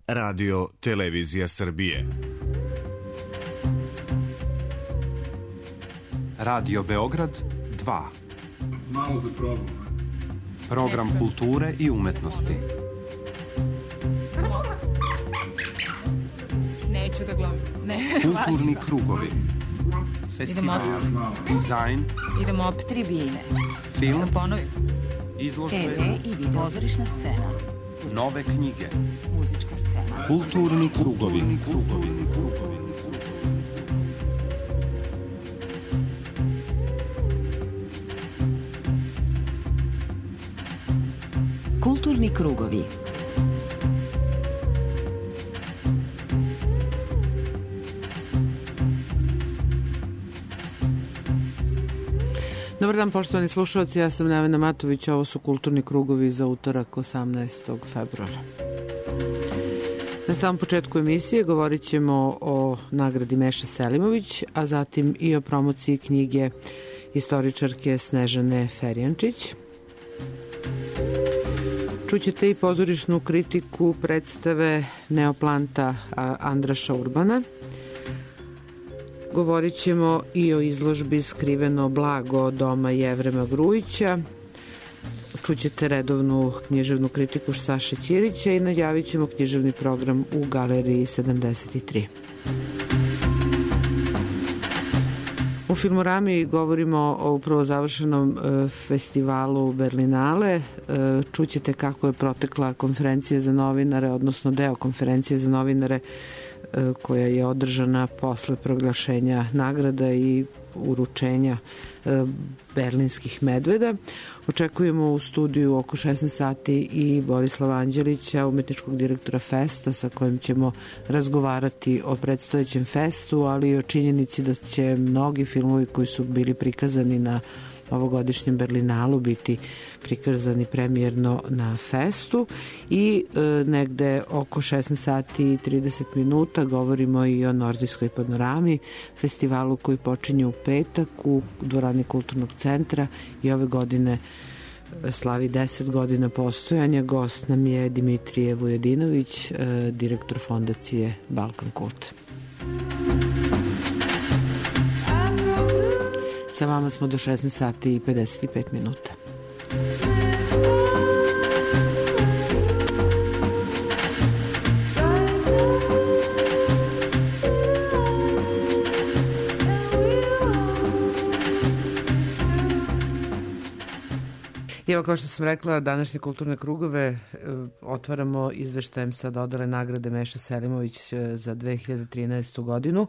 Radio Televizija Srbije. Radio Beograd 2. Malo da probam. Program kulture i umetnosti. Neću da gledam. Kulturni krugovi. Festival, dizajn. Idemo opet tribine. Film. Da ponovim. Izložbe. TV i video. Pozorišna scena. Nove knjige. Muzička scena. Kulturni krugovi. Kulturni krugovi. Dobar dan, poštovani slušalci, ja sam Nevena Matović, ovo su Kulturni krugovi za utorak 18. februara. Na samom početku emisije govorit ćemo o nagradi Meše Selimović, a zatim i o promociji knjige istoričarke Snežane Ferjančić. Čućete i pozorišnu kritiku predstave Neoplanta Andraša Urbana. Govorit ćemo i o izložbi Skriveno blago doma Jevrema Grujića. Čućete redovnu književnu kritiku Saše Ćirića i najavit ćemo književni program u Galeriji 73. U Filmorami govorimo o upravo završenom festivalu Berlinale. Čućete kako je protekla konferencija za novinare, odnosno deo konferencije za novinare koja je održana posle proglašenja nagrada i uručenja berlinskih medveda. Očekujemo u studiju oko 16 sati i Borislava Anđelića, umetničkog direktora Festa, sa kojim ćemo razgovarati o predstojećem festu, ali i o činjenici da će mnogi filmovi koji su bili prikazani na ovogodišnjem Berlinalu biti prikazani premijerno na festu i negde oko 16 sati i 30 minuta govorimo i o Nordijskoj panorami, festivalu koji počinje u petak u dvorani Kulturnog centra i ove godine slavi 10 godina postojanja. Gost nam je Dimitrije Vujadinović, direktor fondacije Balkan Kult. Sa vama smo do 16 sati i 55 minuta. I evo, kao što sam rekla, današnje kulturne krugove otvaramo izveštajem sa dodele nagrade Meša Selimović za 2013. godinu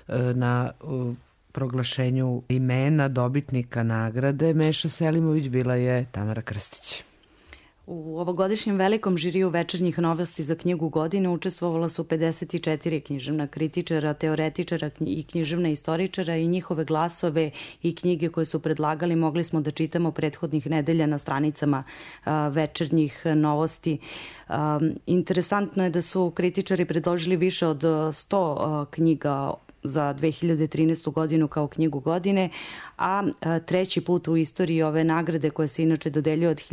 na proglašenju imena dobitnika nagrade Meša Selimović bila je Tamara Krstić. U ovogodišnjem velikom žiriju večernjih novosti za knjigu godine učestvovala su 54 književna kritičara, teoretičara i književna istoričara i njihove glasove i knjige koje su predlagali mogli smo da čitamo prethodnih nedelja na stranicama večernjih novosti. Interesantno je da su kritičari predložili više od 100 knjiga za 2013. godinu kao knjigu godine, a treći put u istoriji ove nagrade koja se inače dodeljuje od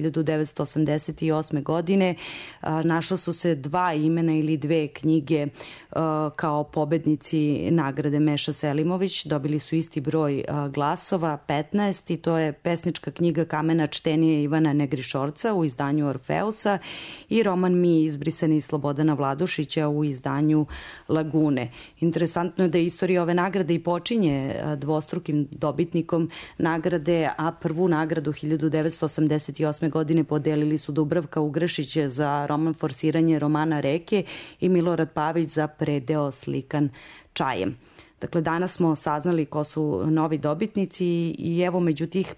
1988. godine našla su se dva imena ili dve knjige kao pobednici nagrade Meša Selimović. Dobili su isti broj glasova, 15, i to je pesnička knjiga Kamena čtenije Ivana Negrišorca u izdanju Orfeusa i roman Mi izbrisani Slobodana Vladušića u izdanju Lagune. Interesantno je da istorija ove nagrade i počinje dvostrukim dobitnikom nagrade, a prvu nagradu 1988. godine podelili su Dubravka Ugrešić za roman Forsiranje romana Reke i Milorad Pavić za Predeo slikan čajem. Dakle, danas smo saznali ko su novi dobitnici i evo među tih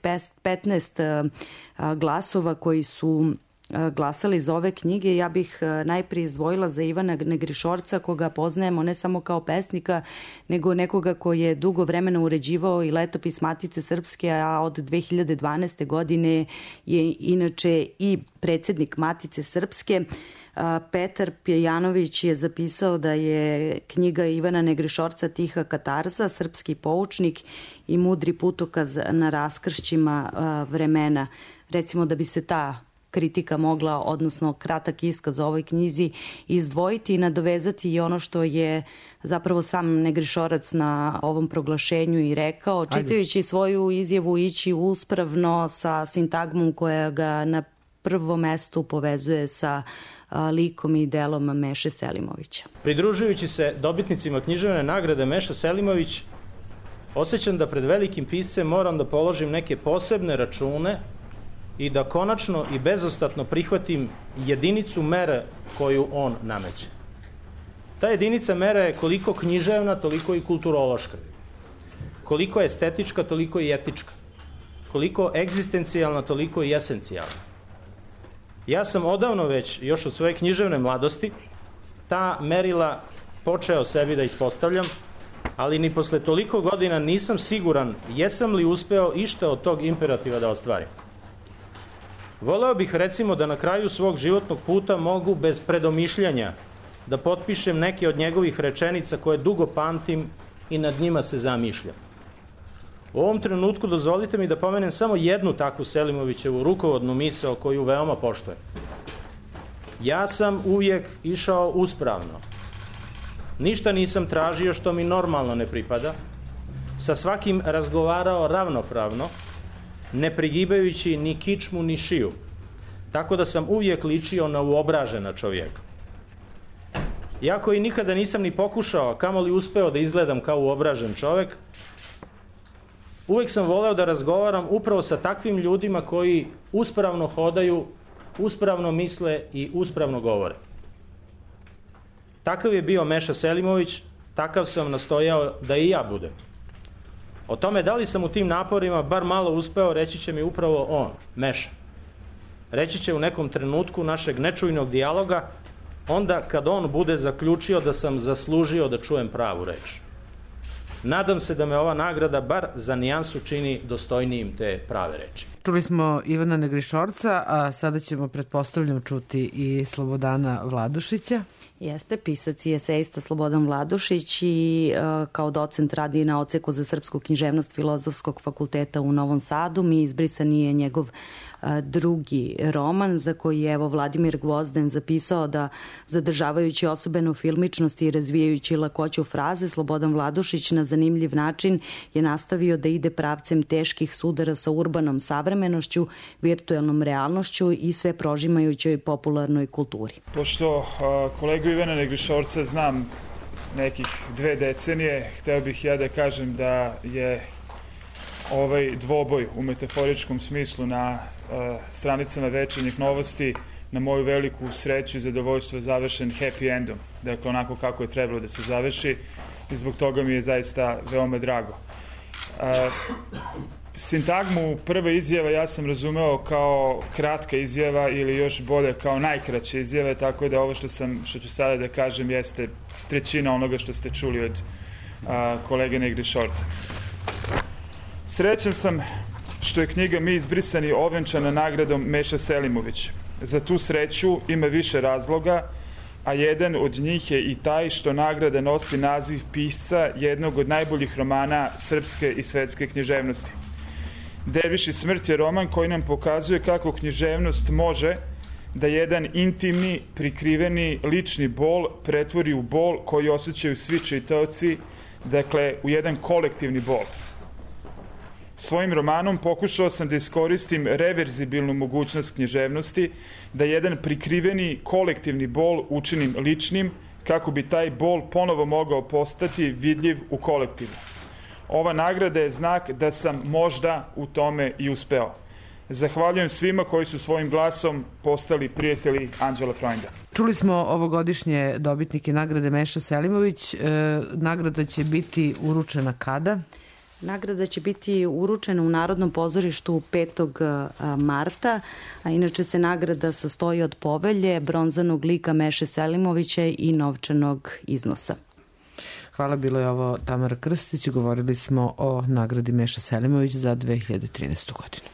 15 glasova koji su glasali za ove knjige, ja bih najprije izdvojila za Ivana Negrišorca, koga poznajemo ne samo kao pesnika, nego nekoga koji je dugo vremena uređivao i letopis Matice Srpske, a od 2012. godine je inače i predsjednik Matice Srpske. Petar Pjejanović je zapisao da je knjiga Ivana Negrišorca tiha katarza, srpski poučnik i mudri putokaz na raskršćima vremena. Recimo da bi se ta kritika mogla, odnosno kratak iskaz o ovoj knjizi, izdvojiti i nadovezati i ono što je zapravo sam Negrišorac na ovom proglašenju i rekao, čitajući svoju izjavu ići uspravno sa sintagmom koja ga na prvom mestu povezuje sa likom i delom Meše Selimovića. Pridružujući se dobitnicima književne nagrade Meša Selimović, osjećam da pred velikim piscem moram da položim neke posebne račune i da konačno i bezostatno prihvatim jedinicu mere koju on nameće. Ta jedinica mera je koliko književna, toliko i kulturološka. Koliko estetička, toliko i etička. Koliko egzistencijalna, toliko i esencijalna. Ja sam odavno već, još od svoje književne mladosti, ta merila počeo sebi da ispostavljam, ali ni posle toliko godina nisam siguran jesam li uspeo išta od tog imperativa da ostvarim. Voleo bih recimo da na kraju svog životnog puta mogu bez predomišljanja da potpišem neke od njegovih rečenica koje dugo pamtim i nad njima se zamišljam. U ovom trenutku dozvolite mi da pomenem samo jednu takvu Selimovićevu rukovodnu misao koju veoma poštujem. Ja sam uvijek išao uspravno. Ništa nisam tražio što mi normalno ne pripada. Sa svakim razgovarao ravnopravno, ne prigibajući ni kičmu ni šiju. Tako da sam uvijek ličio na uobražena čovjeka. Iako i nikada nisam ni pokušao, kamoli uspeo da izgledam kao uobražen čovjek, uvijek sam voleo da razgovaram upravo sa takvim ljudima koji uspravno hodaju, uspravno misle i uspravno govore. Takav je bio Meša Selimović, takav sam nastojao da i ja budem. O tome da li sam u tim naporima bar malo uspeo, reći će mi upravo on, Meša. Reći će u nekom trenutku našeg nečujnog dijaloga, onda kad on bude zaključio da sam zaslužio da čujem pravu reč. Nadam se da me ova nagrada bar za nijansu čini dostojnijim te prave reči. Čuli smo Ivana Negrišorca, a sada ćemo, pretpostavljam, čuti i Slobodana Vladušića. Jeste, pisac i esejista Slobodan Vladušić i kao docent radi na odseku za srpsku književnost Filozofskog fakulteta u Novom Sadu. Mi izbrisani je njegov drugi roman za koji je Vladimir Gvozden zapisao da zadržavajući osobenu filmičnost i razvijajući lakoću fraze, Slobodan Vladušić na zanimljiv način je nastavio da ide pravcem teških sudara sa urbanom savremenošću, virtuelnom realnošću i sve prožimajućoj popularnoj kulturi. Pošto kolegu Ivana Negrišorca znam nekih 2 decenije, hteo bih ja da kažem da je ovaj dvoboj u metaforičkom smislu na stranicama Večernjih novosti na moju veliku sreću i zadovoljstvo završen happy endom. Dakle, onako kako je trebalo da se završi i zbog toga mi je zaista veoma drago. Sintagmu prva izjava ja sam razumeo kao kratka izjava ili još bolje kao najkraća izjava, tako da ovo što ću sada da kažem jeste 1/3 onoga što ste čuli od kolege Negrišorca. Srećan sam što je knjiga Mi izbrisani ovenčana nagradom Meša Selimović. Za tu sreću ima više razloga, a jedan od njih je i taj što nagrada nosi naziv pisca jednog od najboljih romana srpske i svetske književnosti. Derviš i smrt je roman koji nam pokazuje kako književnost može da jedan intimni, prikriveni, lični bol pretvori u bol koji osjećaju svi čitaoci, dakle u jedan kolektivni bol. Svojim romanom pokušao sam da iskoristim reverzibilnu mogućnost književnosti, da jedan prikriveni kolektivni bol učinim ličnim, kako bi taj bol ponovo mogao postati vidljiv u kolektivu. Ova nagrada je znak da sam možda u tome i uspeo. Zahvaljujem svima koji su svojim glasom postali prijatelji Anđela Freunda. Čuli smo ovogodišnje dobitnike nagrade Meša Selimović. Nagrada će biti uručena kada? Nagrada će biti uručena u Narodnom pozorištu 5. marta, a inače se nagrada sastoji od povelje, bronzanog lika Meše Selimovića i novčanog iznosa. Hvala, bilo je ovo Tamara Krstić. Govorili smo o nagradi Meša Selimović za 2013. godinu.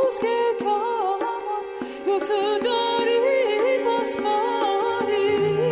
Götü garip asmari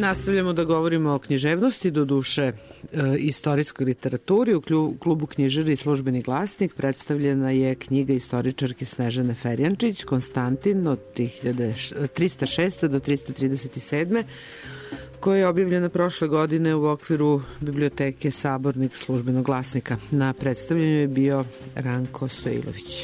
nastavljamo da govorimo o književnosti, do duše istorijskoj literaturi. U klubu Knjižari i Službeni glasnik predstavljena je knjiga istoričarke Snežane Ferjančić, Konstantin od 306. do 337. koja je objavljena prošle godine u okviru biblioteke Sabornik Službenog glasnika. Na predstavljanju je bio Ranko Stojilović.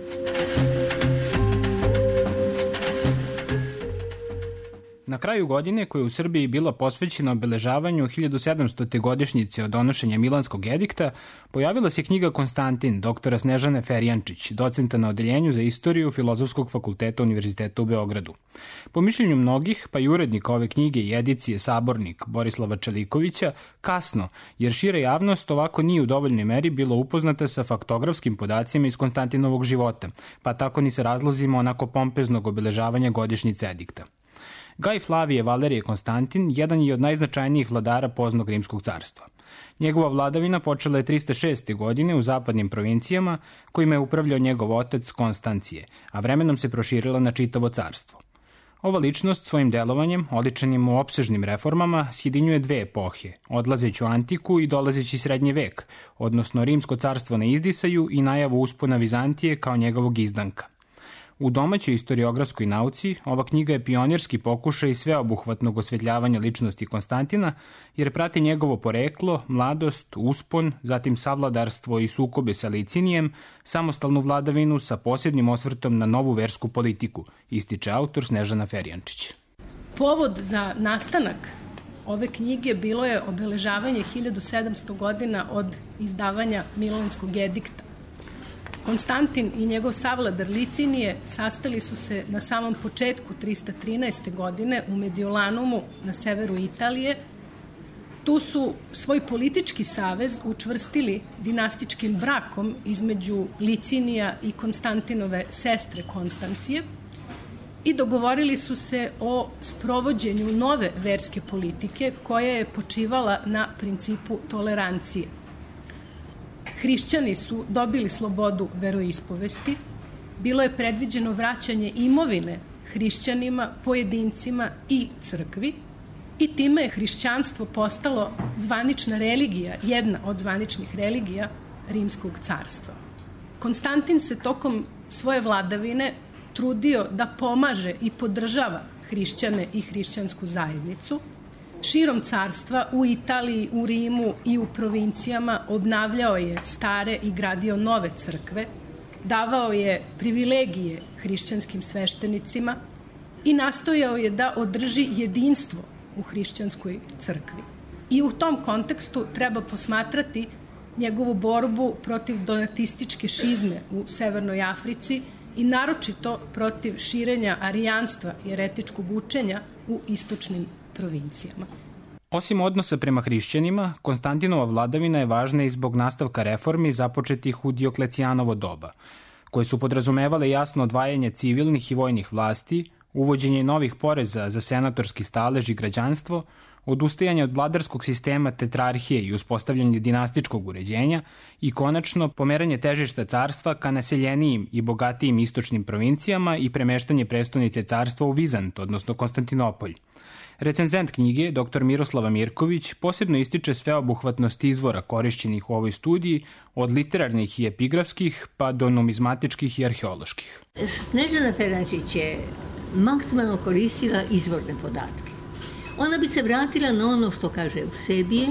Na kraju godine, koja je u Srbiji bila posvećena obeležavanju 1700. godišnjice od donošenja Milanskog edikta, pojavila se knjiga Konstantin, doktora Snežane Ferjančić, docenta na Odeljenju za istoriju Filozofskog fakulteta Univerziteta u Beogradu. Po mišljenju mnogih, pa i urednika ove knjige i edicije Sabornik Borislava Čelikovića, kasno, jer šira javnost ovako nije u dovoljnoj meri bila upoznata sa faktografskim podacima iz Konstantinovog života, pa tako ni sa razlozima onako pompeznog obeležavanja godišnjice edikta. Gaj Flavije Valerije Konstantin jedan je od najznačajnijih vladara poznog Rimskog carstva. Njegova vladavina počela je 306. godine u zapadnim provincijama kojima je upravljao njegov otac Konstancije, a vremenom se proširila na čitavo carstvo. Ova ličnost svojim delovanjem, oličenim u opsežnim reformama, sjedinjuje dve epohe, odlazeći u antiku i dolazeći srednji vek, odnosno Rimsko carstvo na izdisaju i najavu uspona Vizantije kao njegovog izdanka. U domaćoj historiografskoj nauci ova knjiga je pionirski pokušaj sveobuhvatnog osvetljavanja ličnosti Konstantina, jer prati njegovo poreklo, mladost, uspon, zatim savladarstvo i sukobe sa Licinijem, samostalnu vladavinu sa posebnim osvrtom na novu versku politiku, ističe autor Snežana Ferjančić. Povod za nastanak ove knjige bilo je obeležavanje 1700 godina od izdavanja Milanskog edikta. Konstantin i njegov savladar Licinije sastali su se na samom početku 313. godine u Mediolanumu na severu Italije. Tu su svoj politički savez učvrstili dinastičkim brakom između Licinija i Konstantinove sestre Konstancije i dogovorili su se o sprovođenju nove verske politike koja je počivala na principu tolerancije. Hrišćani su dobili slobodu veroispovesti, bilo je predviđeno vraćanje imovine hrišćanima, pojedincima i crkvi i time je hrišćanstvo postalo zvanična religija, jedna od zvaničnih religija Rimskog carstva. Konstantin se tokom svoje vladavine trudio da pomaže i podržava hrišćane i hrišćansku zajednicu. Širom carstva, u Italiji, u Rimu i u provincijama obnavljao je stare i gradio nove crkve, davao je privilegije hrišćanskim sveštenicima i nastojao je da održi jedinstvo u hrišćanskoj crkvi. I u tom kontekstu treba posmatrati njegovu borbu protiv donatističke šizme u Severnoj Africi i naročito protiv širenja arijanstva i eretičkog učenja u istočnim provincijama. Osim odnosa prema hrišćanima, Konstantinova vladavina je važna i zbog nastavka reformi započetih u Dioklecijanovo doba, koje su podrazumevale jasno odvajanje civilnih i vojnih vlasti, uvođenje novih poreza za senatorski stalež i građanstvo, odustajanje od vladarskog sistema tetrarhije i uspostavljanje dinastičkog uređenja i konačno pomeranje težišta carstva ka naseljenijim i bogatijim istočnim provincijama i premeštanje prestonice carstva u Vizant, odnosno Konstantinopolj. Recenzent knjige, dr. Miroslava Mirković, posebno ističe sveobuhvatnost izvora korišćenih u ovoj studiji, od literarnih i epigrafskih pa do numizmatičkih i arheoloških. Snežana Ferjančić je maksimalno koristila izvorne podatke. Ona bi se vratila na ono što kaže Eusebije,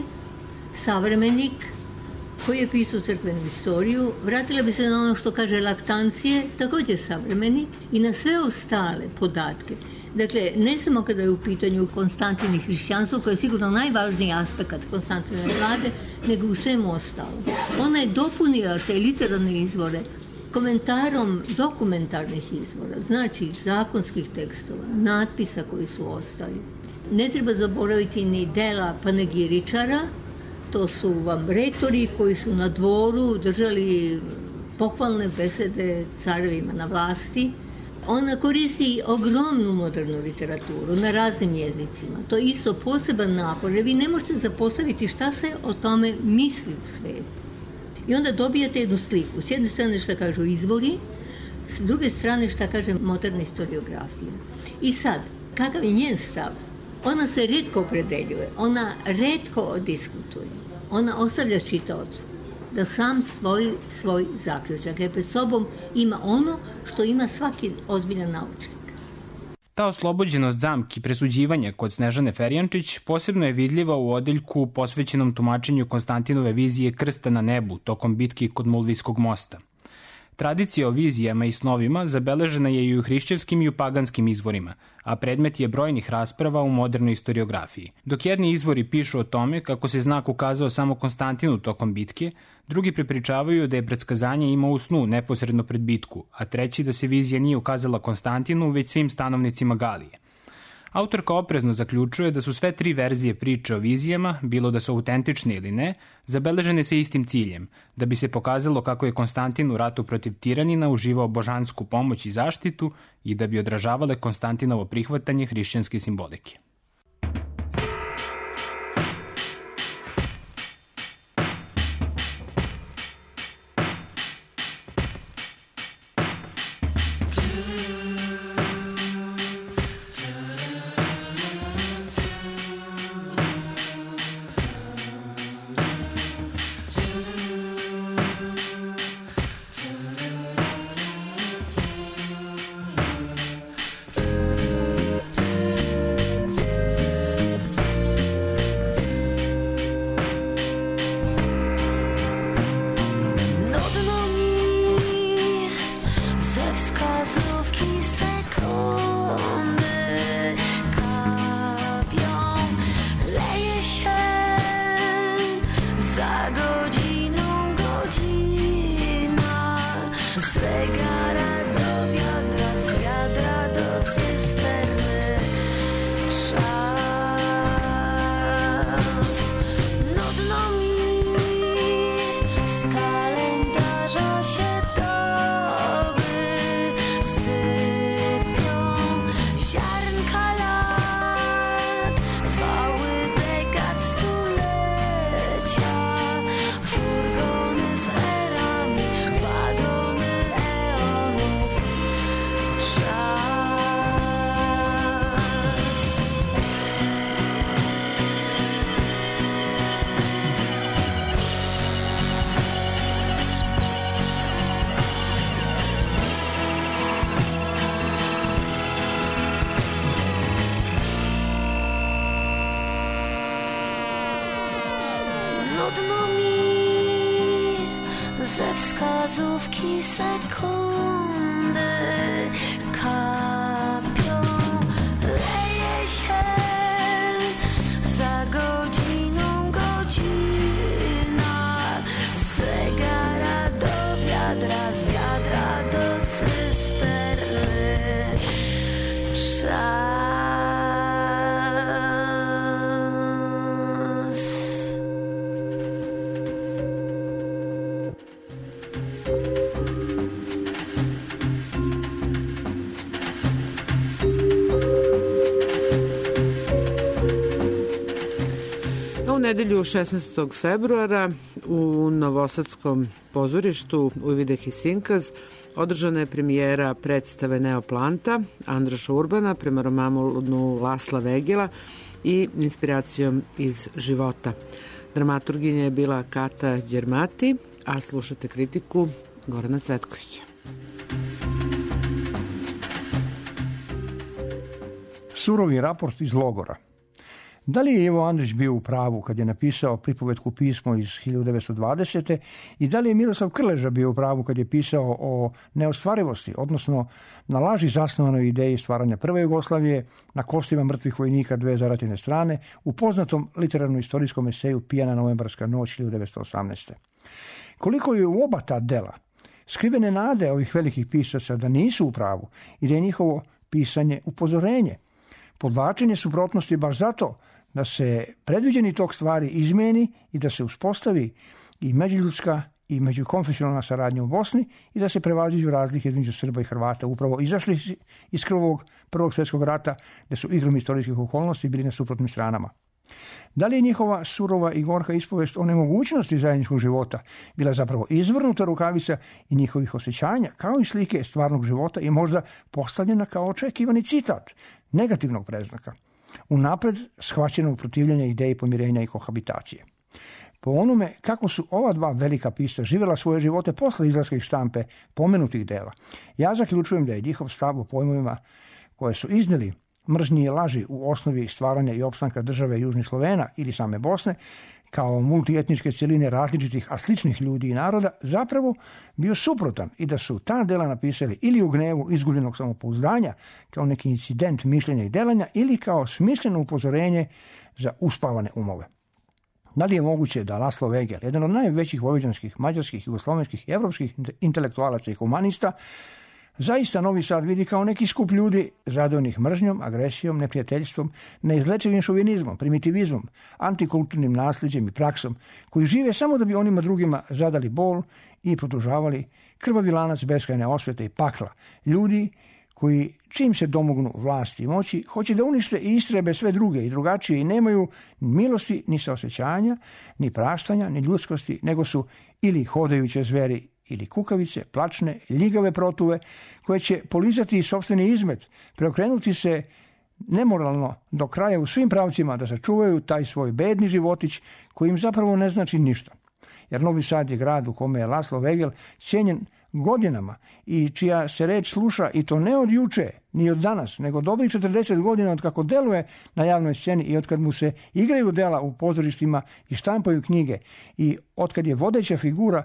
savremenik, koji je pisao crkvenu istoriju, vratila bi se na ono što kaže Laktancije, također savremenik, i na sve ostale podatke. Dakle, ne samo kada je u pitanju Konstantin i hrišćanstvo, koje je sigurno najvažniji aspekt Konstantinove vlade, nego u svemu ostalom. Ona je dopunila te literarne izvore komentarom dokumentarnih izvora, znači zakonskih tekstova, natpisa koji su ostali. Ne treba zaboraviti ni dela panegiričara, to su vam retori koji su na dvoru držali pohvalne besede carevima na vlasti. Ona koristi ogromnu modernu literaturu na raznim jezicima. To je isto poseban napor, jer vi ne možete zapostaviti šta se o tome misli u svetu. I onda dobijate jednu sliku. S jedne strane šta kažu izvori, s druge strane šta kaže moderna historiografija. I sad, kakav je njen stav? Ona se retko opredeljuje, ona retko diskutuje, ona ostavlja čitaocu da sam svoj zaključak, jer pred sobom ima ono što ima svaki ozbiljan naučnik. Ta oslobođenost zamki presuđivanja kod Snežane Ferjančić posebno je vidljiva u odeljku posvećenom tumačenju Konstantinove vizije krsta na nebu tokom bitki kod Mulvijskog mosta. Tradicija o vizijama i snovima zabeležena je i u hrišćanskim i u paganskim izvorima, a predmet je brojnih rasprava u modernoj historiografiji. Dok jedni izvori pišu o tome kako se znak ukazao samo Konstantinu tokom bitke, drugi prepričavaju da je predskazanje imao u snu neposredno pred bitku, a treći da se vizija nije ukazala Konstantinu, već svim stanovnicima Galije. Autorka oprezno zaključuje da su sve tri verzije priče o vizijama, bilo da su autentične ili ne, zabeležene sa istim ciljem, da bi se pokazalo kako je Konstantin u ratu protiv tiranina uživao božansku pomoć i zaštitu i da bi odražavale Konstantinovo prihvatanje hrišćanske simbolike. wskazówki sekundy kapią, leje się za godziną godzina, z zegara do wiadra, z wiadra do cysterny. U nedelju 16. februara u Novosadskom pozorištu Ujvideh i Sinkaz održana je premijera predstave Neoplanta Andraša Urbana prema romanu Lasla Vegela i inspiracijom iz života. Dramaturginja je bila Kata Đermati, a slušate kritiku Gorana Cvetkovića. Surovi raport iz logora. Da li je Ivo Andrić bio u pravu kad je napisao pripovetku Pismo iz 1920. i da li je Miroslav Krleža bio u pravu kad je pisao o neostvarivosti, odnosno na laži zasnovanoj ideji stvaranja prve Jugoslavije, na kostima mrtvih vojnika dve zaratjene strane, u poznatom literarno-istorijskom eseju Pijana novembarska noć 1918. Koliko je u oba ta dela skrivene nade ovih velikih pisaca da nisu u pravu i da je njihovo pisanje upozorenje, podvlačenje suprotnosti baš zato da se predviđeni tok stvari izmeni i da se uspostavi i međuljudska i međukonfesionalna saradnja u Bosni i da se prevaziđu razlike između Srba i Hrvata, upravo izašli iz krvavog Prvog svjetskog rata, gde su igrom istorijskih okolnosti bili na suprotnim stranama. Da li je njihova surova i gorka ispovest o nemogućnosti zajedničkog života bila zapravo izvrnuta rukavica i njihovih osjećanja, kao i slike stvarnog života i možda postavljena kao očekivani citat negativnog predznaka? unapred shvaćenog protivljenja ideji pomirenja i kohabitacije. Po onome kako su ova dva velika pisca živjela svoje živote posle izlaska iz štampe pomenutih dela, ja zaključujem da je njihov stav o pojmovima koje su iznijeli mržnji i laži u osnovi stvaranja i opstanka države Južnih Slovena ili same Bosne, kao multietničke cjeline različitih, a sličnih ljudi i naroda, zapravo bio suprotan i da su ta dela napisali ili u gnevu izgubljenog samopouzdanja, kao neki incident mišljenja i delanja, ili kao smišljeno upozorenje za uspavane umove. Da li je moguće da Laszlo Weigel, jedan od najvećih vojvođanskih, mađarskih, jugoslovenskih i evropskih intelektualaca i humanista, zaista Novi Sad vidi kao neki skup ljudi zadovoljnih mržnjom, agresijom, neprijateljstvom, neizlečivim šovinizmom, primitivizmom, antikulturnim nasljeđem i praksom, koji žive samo da bi onima drugima zadali bol i produžavali krvavi lanac beskrajne osvete i pakla. Ljudi koji, čim se domognu vlasti i moći, hoće da unište i istrebe sve druge i drugačije i nemaju ni milosti, ni saosećanja, ni praštanja, ni ljudskosti, nego su ili hodajuće zveri ili kukavice, plačne, ljigave protuve, koje će polizati sopstveni izmet, preokrenuti se nemoralno do kraja u svim pravcima da sačuvaju taj svoj bedni životić koji im zapravo ne znači ništa. Jer Novi Sad je grad u kome je Laszlo Weigel cijenjen godinama i čija se reč sluša i to ne od juče, ni od danas, nego dobrih 40 godina od kako deluje na javnoj sceni i od kad mu se igraju dela u pozorištima i štampaju knjige i od kad je vodeća figura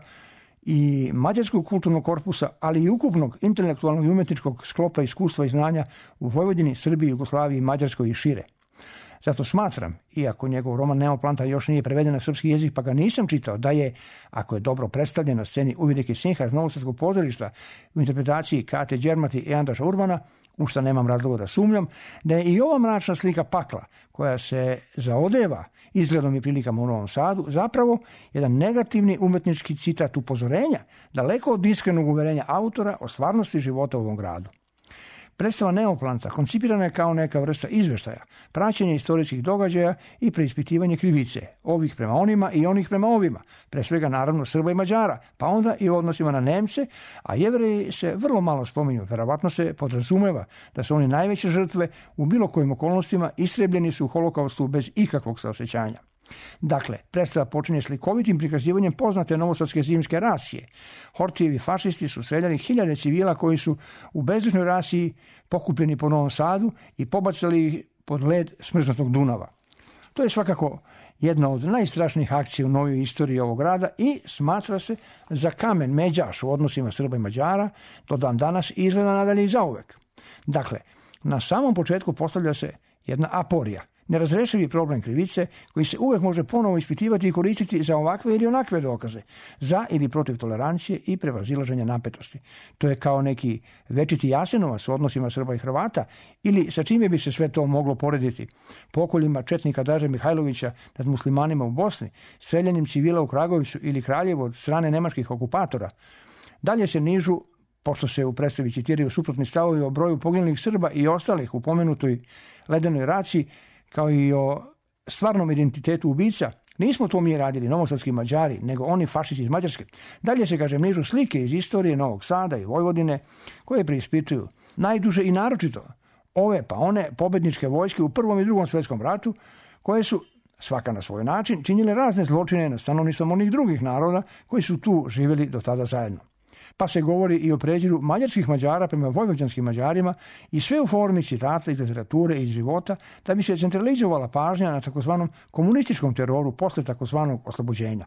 i mađarskog kulturnog korpusa, ali i ukupnog intelektualnog i umetničkog sklopa iskustva i znanja u Vojvodini, Srbiji, Jugoslaviji, Mađarskoj i šire. Zato smatram, iako njegov roman Neoplanta još nije preveden na srpski jezik, pa ga nisam čitao, da je, ako je dobro predstavljen na sceni Uvidike Sinha iz Novosadskog pozorišta u interpretaciji Kate Đermati i Andraša Urbana, u šta nemam razloga da sumnjam, da je i ova mračna slika pakla, koja se zaodeva izgledom i prilikama u Novom Sadu, zapravo jedan negativni umetnički citat upozorenja, daleko od iskrenog uverenja autora o stvarnosti života u ovom gradu. Predstava Neoplanta koncipirana je kao neka vrsta izveštaja, praćenje istorijskih događaja i preispitivanje krivice, ovih prema onima i onih prema ovima, pre svega naravno Srba i Mađara, pa onda i u odnosima na Nemce, a Jevreji se vrlo malo spominju, verovatno se podrazumeva da su oni najveće žrtve u bilo kojim okolnostima, istrebljeni su u holokaustu bez ikakvog saosećanja. Dakle, predstava počinje slikovitim prikazivanjem poznate novosadske zimske rasije. Hortijevi fašisti su streljali hiljade civila koji su u bezdušnoj rasiji pokupljeni po Novom Sadu i pobacali ih pod led smrznutog Dunava. To je svakako jedna od najstrašnijih akcija u novoj istoriji ovog grada i smatra se za kamen međaš u odnosima Srba i Mađara do dan danas i izgleda nadalje i zauvek. Dakle, na samom početku postavlja se jedna aporija, nerazrešivi problem krivice koji se uvek može ponovo ispitivati i koristiti za ovakve ili onakve dokaze, za ili protiv tolerancije i prevazilaženja napetosti. To je kao neki večiti Jasenovac u odnosima Srba i Hrvata ili sa čime bi se sve to moglo porediti. Pokoljima četnika Draže Mihajlovića nad muslimanima u Bosni, streljanjem civila u Kragovicu ili Kraljevu od strane nemačkih okupatora. Dalje se nižu, pošto se u predstavi citiraju suprotni stavovi o broju poginulih Srba i ostalih u pomenutoj ledenoj raciji, kao i o stvarnom identitetu ubica, nismo to mi radili novosadski Mađari, nego oni fašisti iz Mađarske. Dalje se, kažem, nižu slike iz istorije Novog Sada i Vojvodine, koje preispituju najduže i naročito ove pa one pobedničke vojske u Prvom i Drugom svjetskom ratu, koje su, svaka na svoj način, činile razne zločine nad stanovništvom onih drugih naroda koji su tu živjeli do tada zajedno. Pa se govori i o pređiru mađarskih Mađara prema vojvođanskim Mađarima i sve u formi citata iz literature i iz života, da bi se centralizovala pažnja na takozvanom komunističkom teroru posle takozvanog oslobođenja,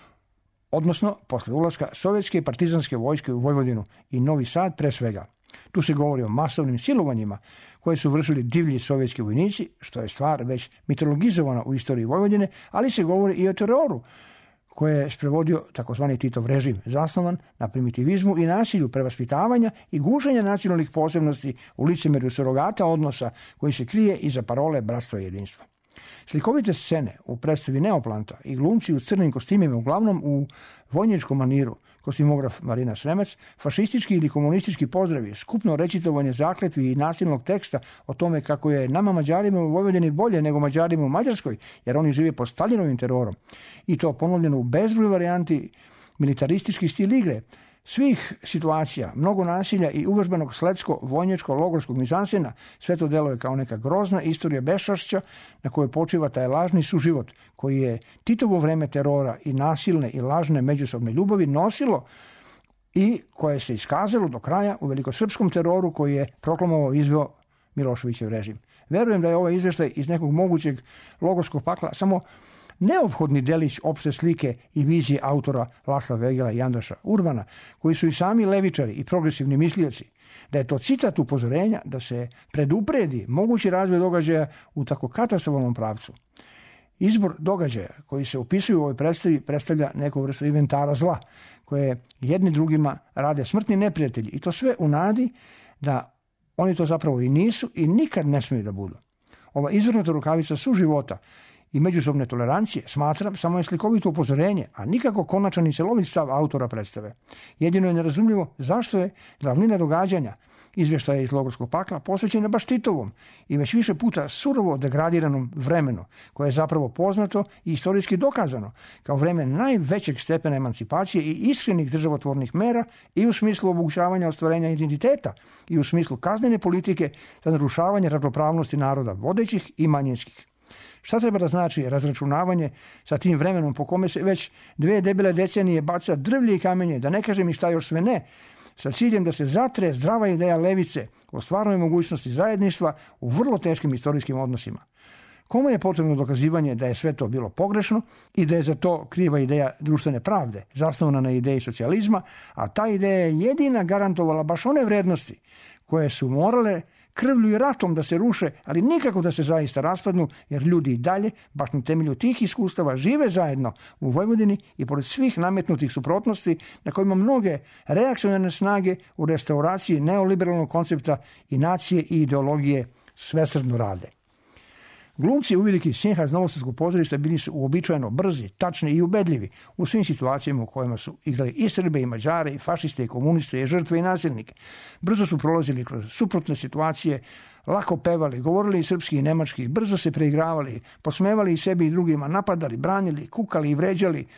odnosno posle ulaska sovjetske partizanske vojske u Vojvodinu i Novi Sad pre svega. Tu se govori o masovnim silovanjima koje su vršili divlji sovjetski vojnici, što je stvar već mitologizovana u istoriji Vojvodine, ali se govori i o teroru koje je sprevodio takozvani Titov režim, zasnovan na primitivizmu i nasilju prevaspitavanja i gušenja nacionalnih posebnosti u licemerju surogata odnosa koji se krije iza parole bratstva i jedinstva. Slikovite scene u predstavi Neoplanta i glumci u crnim kostimima, uglavnom u vojničkom maniru, kostimograf Marina Sremac, fašistički ili komunistički pozdravi, skupno recitovanje zakletvi i nasilnog teksta o tome kako je nama Mađarima u Vojvodini bolje nego Mađarima u Mađarskoj, jer oni žive pod Stalinovim terorom, i to ponovljeno u bezbroj varijanti militaristički stil igre, svih situacija, mnogo nasilja i uvežbanog sledsko-vojničko-logorskog mizansena, sve to deluje kao neka grozna istorija beščašća na kojoj počiva taj lažni suživot koji je Titovo vreme terora i nasilne i lažne međusobne ljubavi nosilo i koje se iskazalo do kraja u velikosrpskom teroru koji je proklamovao i izveo Miloševićev režim. Verujem da je ovaj izveštaj iz nekog mogućeg logorskog pakla samo neophodni delić opšte slike i vizije autora Lasla Vegela i Andraša Urbana, koji su i sami levičari i progresivni mislioci, da je to citat upozorenja da se predupredi mogući razvoj događaja u tako katastrofalnom pravcu. Izbor događaja koji se opisuju u ovoj predstavi predstavlja neku vrstu inventara zla, koje jedni drugima rade smrtni neprijatelji, i to sve u nadi da oni to zapravo i nisu i nikad ne smiju da budu. Ova izvrnuta rukavica suživota i međusobne tolerancije, smatram, samo je slikovito upozorenje, a nikako konačan i celovit stav autora predstave. Jedino je nerazumljivo zašto je glavnina događanja izvještaja iz logorskog pakla posvećena baš Titovom i već više puta surovo degradiranom vremenu, koje je zapravo poznato i istorijski dokazano kao vreme najvećeg stepena emancipacije i iskrenih državotvornih mera i u smislu omogućavanja ostvarenja identiteta i u smislu kaznene politike za narušavanje ravnopravnosti naroda vodećih i manjinskih. Šta treba da znači razračunavanje sa tim vremenom po kome se već 2 debele decenije baca drvlje i kamenje, da ne kažem i šta još sve ne, sa ciljem da se zatre zdrava ideja levice o stvarnoj mogućnosti zajedništva u vrlo teškim istorijskim odnosima. Kome je potrebno dokazivanje da je sve to bilo pogrešno i da je za to kriva ideja društvene pravde, zasnovana na ideji socijalizma, a ta ideja je jedina garantovala baš one vrednosti koje su morale krvlju i ratom da se ruše, ali nikako da se zaista raspadnu, jer ljudi i dalje, baš na temelju tih iskustava, žive zajedno u Vojvodini i pored svih nametnutih suprotnosti na kojima mnoge reakcionarne snage u restauraciji neoliberalnog koncepta i nacije i ideologije svesrdno rade. Glumci uveliki Sinhaz Novosadskog pozorišta bili su uobičajeno brzi, tačni i ubedljivi u svim situacijama u kojima su igrali i Srbe i Mađare i fašiste i komuniste i žrtve i nasilnike. Brzo su prolazili kroz suprotne situacije, lako pevali, govorili i srpski i nemački, brzo se preigravali, posmevali i sebi i drugima, napadali, branili, kukali i vređali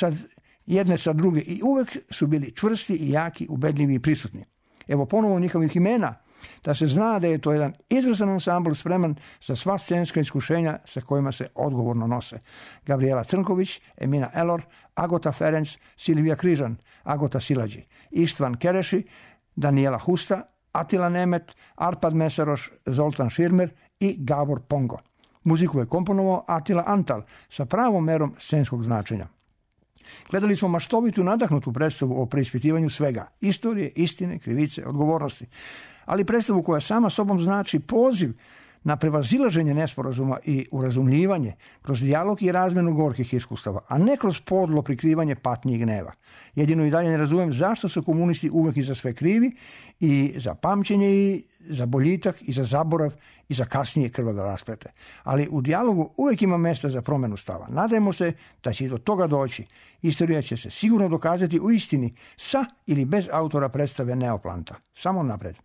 jedne sa druge i uvek su bili čvrsti i jaki, ubedljivi i prisutni. Evo ponovo njihovih imena, da se zna da je to jedan izvrstan ansambl spreman za sva scenska iskušenja sa kojima se odgovorno nose. Gavrijela Crnković, Emina Elor, Agota Ferenc, Silvija Križan, Agota Silađi, Ištvan Kereši, Daniela Husta, Atila Nemet, Arpad Mesaroš, Zoltan Širmer i Gabor Pongo. Muziku je komponovao Atila Antal sa pravom merom scenskog značenja. Gledali smo maštovitu nadahnutu predstavu o preispitivanju svega, istorije, istine, krivice, odgovornosti, ali predstavu koja sama sobom znači poziv na prevazilaženje nesporazuma i urazumljivanje kroz dijalog i razmenu gorkih iskustava, a ne kroz podlo prikrivanje patnji i gneva. Jedino i dalje ne razumem zašto su komunisti uvek i za sve krivi, i za pamćenje i za boljitak i za zaborav i za kasnije krvave rasplete. Ali u dijalogu uvek ima mesta za promenu stava. Nadajmo se da će i do toga doći. Istorija će se sigurno dokazati u istini sa ili bez autora predstave Neoplanta. Samo napred.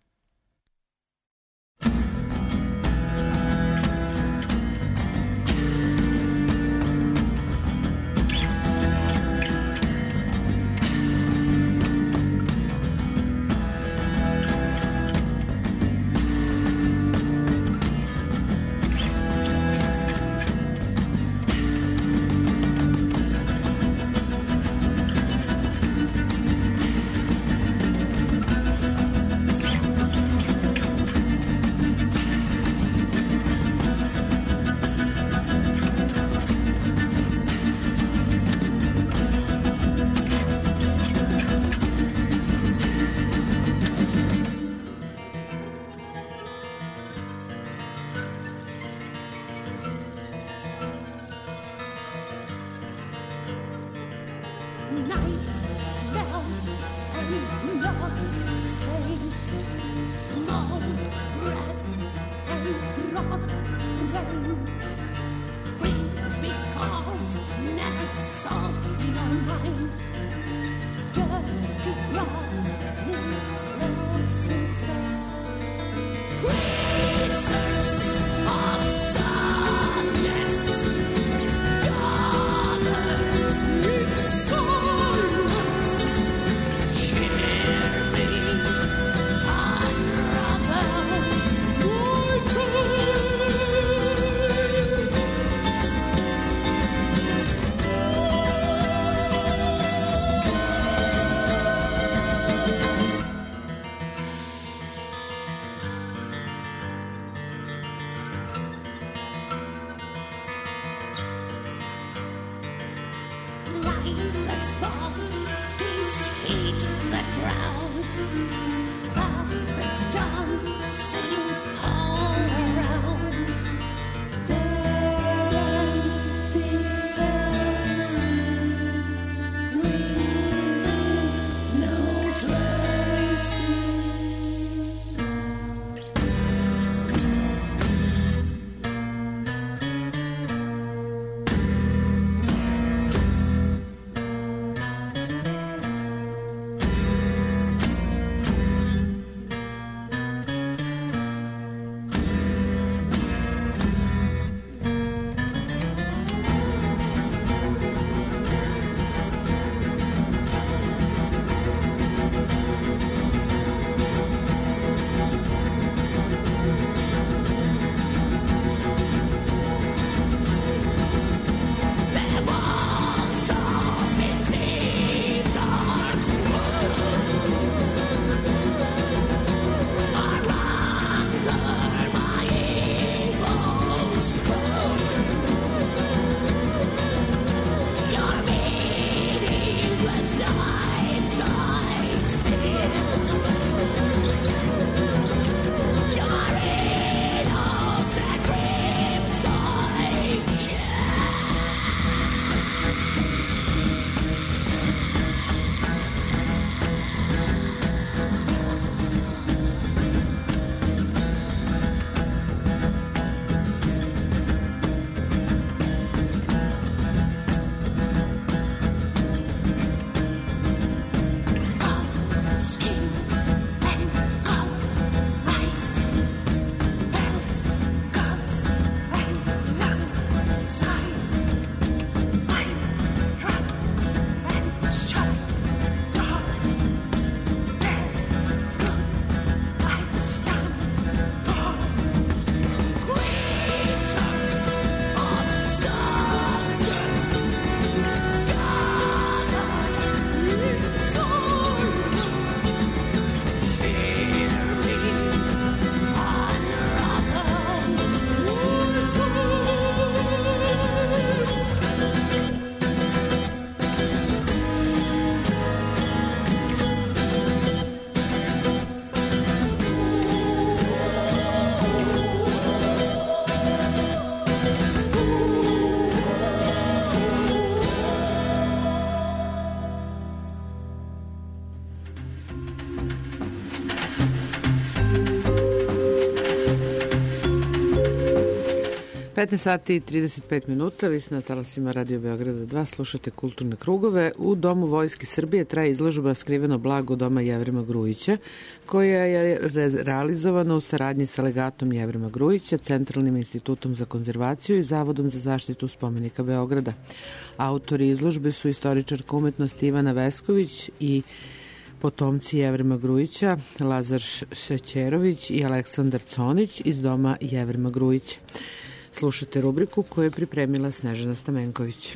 15 sati i 35 minuta, vi ste na talasima Radio Beograda 2, slušate Kulturne krugove. U Domu Vojske Srbije traje izložba Skriveno blago Doma Jevrema Grujića, koja je realizovana u saradnji sa legatom Jevrema Grujića, Centralnim institutom za konzervaciju i Zavodom za zaštitu spomenika Beograda. Autori izložbe su istoričarka umetnosti Ivana Vesković i potomci Jevrema Grujića, Lazar Šećerović i Aleksandar Conić iz Doma Jevrema Grujića. Slušate rubriku koju je pripremila Snežana Stamenković.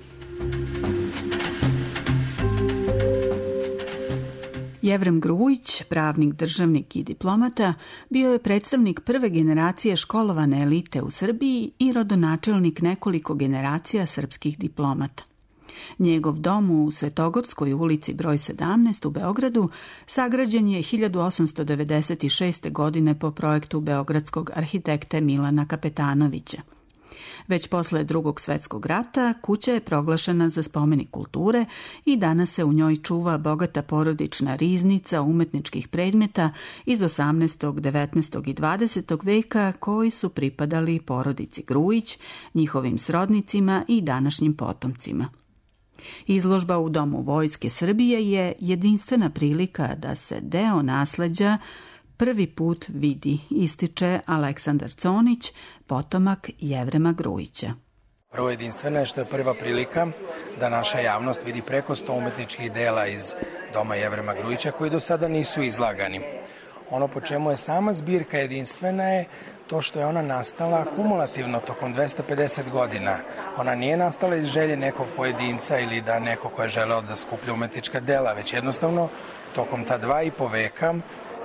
Jevrem Grujić, pravnik, državnik i diplomata, bio je predstavnik prve generacije školovane elite u Srbiji i rodonačelnik nekoliko generacija srpskih diplomata. Njegov dom u Svetogorskoj ulici broj 17 u Beogradu sagrađen je 1896. godine po projektu beogradskog arhitekte Milana Kapetanovića. Već posle Drugog svetskog rata kuća je proglašena za spomenik kulture i danas se u njoj čuva bogata porodična riznica umetničkih predmeta iz 18., 19. i 20. veka koji su pripadali porodici Grujić, njihovim srodnicima i današnjim potomcima. Izložba u Domu Vojske Srbije je jedinstvena prilika da se deo nasleđa prvi put vidi, ističe Aleksandar Conić, potomak Jevrema Grujića. Prvo jedinstveno je što je prva prilika da naša javnost vidi preko 100 umetničkih dela iz Doma Jevrema Grujića koji do sada nisu izlagani. Ono po čemu je sama zbirka jedinstvena je to što je ona nastala kumulativno tokom 250 godina. Ona nije nastala iz želje nekog pojedinca ili da neko ko je želeo da skuplja umetnička dela, već jednostavno tokom ta 2,5 veka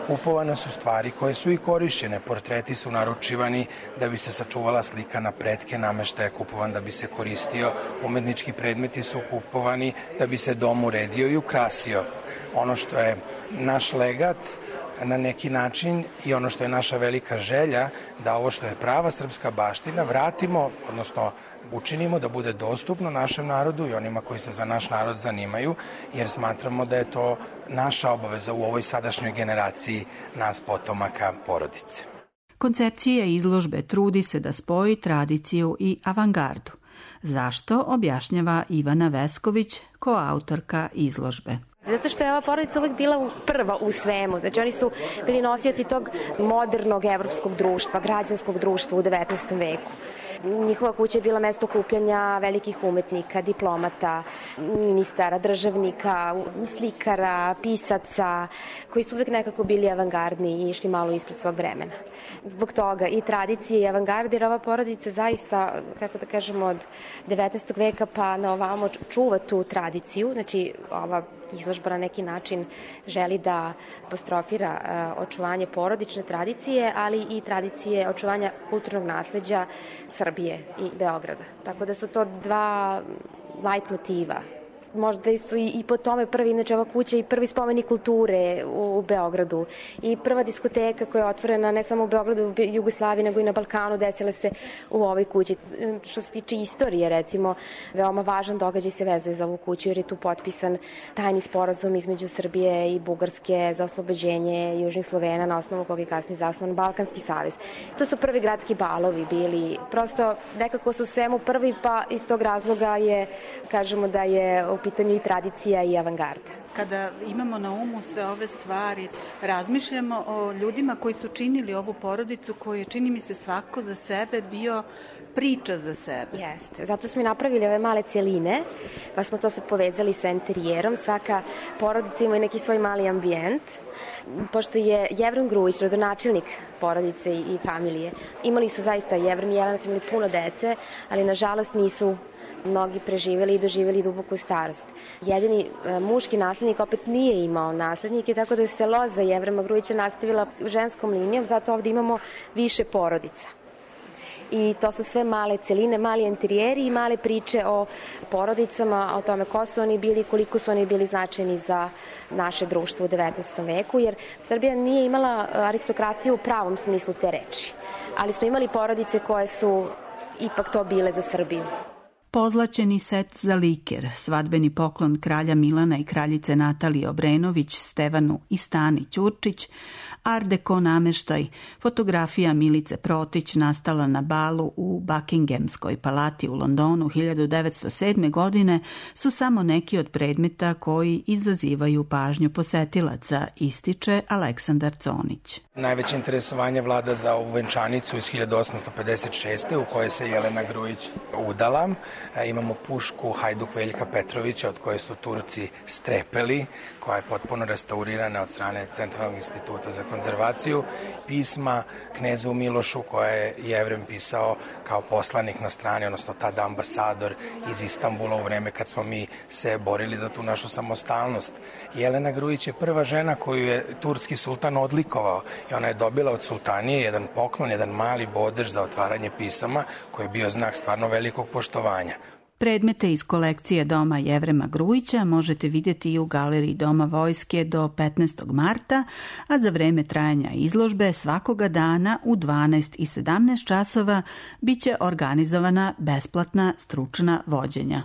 kupovane su stvari koje su i korišćene. Portreti su naručivani da bi se sačuvala slika na pretke, nameštaj je kupovan da bi se koristio, umetnički predmeti su kupovani da bi se dom uredio i ukrasio. Ono što je naš legat na neki način i ono što je naša velika želja da ovo što je prava srpska baština vratimo, odnosno učinimo da bude dostupno našem narodu i onima koji se za naš narod zanimaju, jer smatramo da je to naša obaveza u ovoj sadašnjoj generaciji nas potomaka porodice. Koncepcija izložbe trudi se da spoji tradiciju i avangardu. Zašto, objašnjava Ivana Vesković, koautorka izložbe. Zato što je ova porodica uvek bila prva u svemu. Znači oni su bili nosioci tog modernog evropskog društva, građanskog društva u 19. veku. Njihova kuća je bila mesto okupljanja velikih umetnika, diplomata, ministara, državnika, slikara, pisaca, koji su uvek nekako bili avangardni i išli malo ispred svog vremena. Zbog toga i tradicije i avangarde, jer ova porodica zaista, kako da kažemo, od 19. veka pa na ovamo čuva tu tradiciju. Znači, ova izložba na neki način želi da apostrofira očuvanje porodične tradicije, ali i tradicije očuvanja kulturnog nasleđa Srbije i Beograda. Tako da su to dva light motiva. Možda su i po tome prvi, znači ova kuća i prvi spomenik kulture u Beogradu i prva diskoteka koja je otvorena ne samo u Beogradu, u Jugoslaviji, nego i na Balkanu, desila se u ovoj kući. Što se tiče istorije, recimo, veoma važan događaj se vezuje za ovu kuću, jer je tu potpisan tajni sporazum između Srbije i Bugarske za oslobođenje južnih Slovena, na osnovu kog je kasnije zasnovan Balkanski savez. To su prvi gradski balovi bili. Prosto nekako su svemu prvi, pa iz tog razloga je, kažemo da je u pitanju i tradicija i avangarda. Kada imamo na umu sve ove stvari, razmišljamo o ljudima koji su činili ovu porodicu, koji je, čini mi se, svako za sebe bio priča za sebe. Jeste. Zato smo i napravili ove male celine, pa smo to sad povezali sa interijerom. Svaka porodica ima i neki svoj mali ambijent. Pošto je Jevrem Grujić, rodonačelnik porodice i familije, imali su zaista, Jevrem i Jelena su imali puno dece, ali nažalost nisu mnogi preživjeli i doživjeli duboku starost. Jedini muški naslednik opet nije imao naslednike, tako da se loza Jevrema Grujića nastavila ženskom linijom, zato ovdje imamo više porodica. I to su sve male celine, mali interijeri i male priče o porodicama, o tome ko su oni bili, koliko su oni bili značajni za naše društvo u 19. veku, jer Srbija nije imala aristokratiju u pravom smislu te reči, ali smo imali porodice koje su ipak to bile za Srbiju. Pozlaćeni set za liker, svadbeni poklon kralja Milana i kraljice Natalije Obrenović, Stevanu i Stani Ćurčić, Art Deco nameštaj, fotografija Milice Protić nastala na balu u Buckinghamskoj palati u Londonu 1907. godine su samo neki od predmeta koji izazivaju pažnju posetilaca, ističe Aleksandar Conić. Najveće interesovanje vlada za ovu venčanicu iz 1856. u kojoj se Jelena Grujić udala. Imamo pušku Hajduk Veljka Petrovića od koje su Turci strepeli, koja je potpuno restaurirana od strane Centralnog instituta za konzervaciju. Pisma knezu Milošu koje je Jevrem pisao kao poslanik na strani, odnosno tada ambasador iz Istanbula u vreme kad smo mi se borili za tu našu samostalnost. Jelena Grujić je prva žena koju je turski sultan odlikovao i ona je dobila od sultanije jedan poklon, jedan mali bodež za otvaranje pisama koji je bio znak stvarno velikog poštovanja. Predmete iz kolekcije Doma Jevrema Grujića možete vidjeti i u galeriji Doma Vojske do 15. marta, a za vreme trajanja izložbe svakoga dana u 12 i 17 časova biće organizovana besplatna stručna vođenja.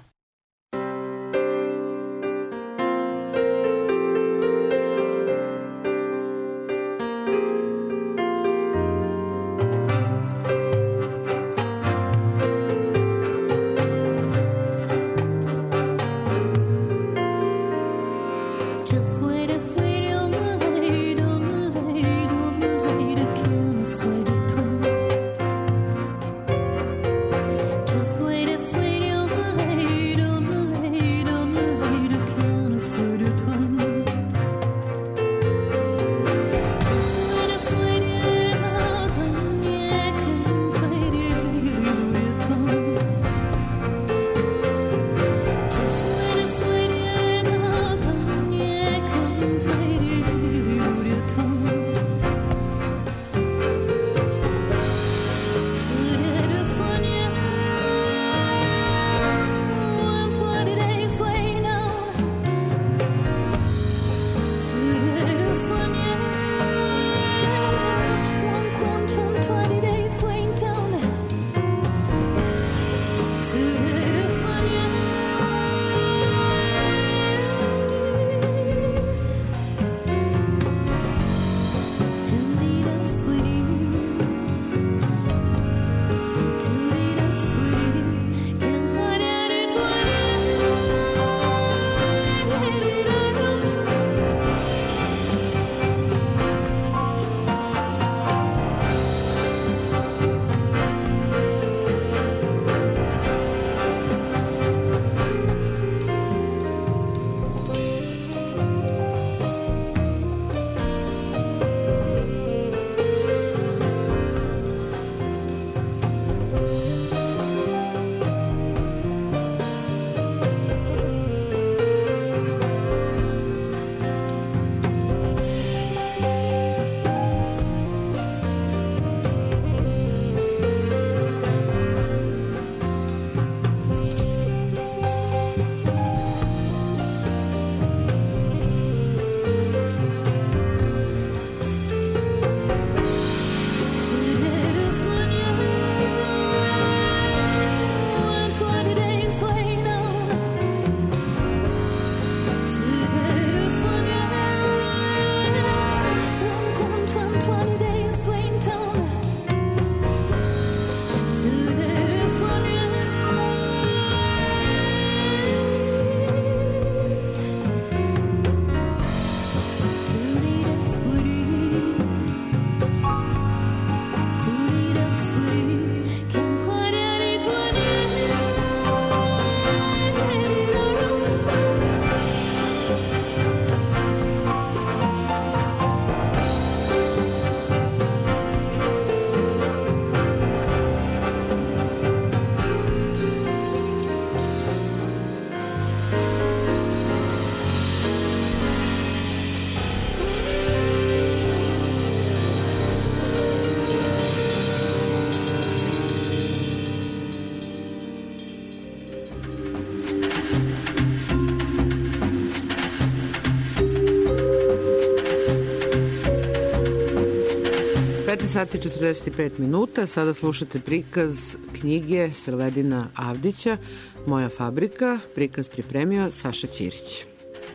19 sati 45 minuta, sada slušate prikaz knjige Selvedina Avdića, Moja fabrika. Prikaz pripremio Saša Ćirić.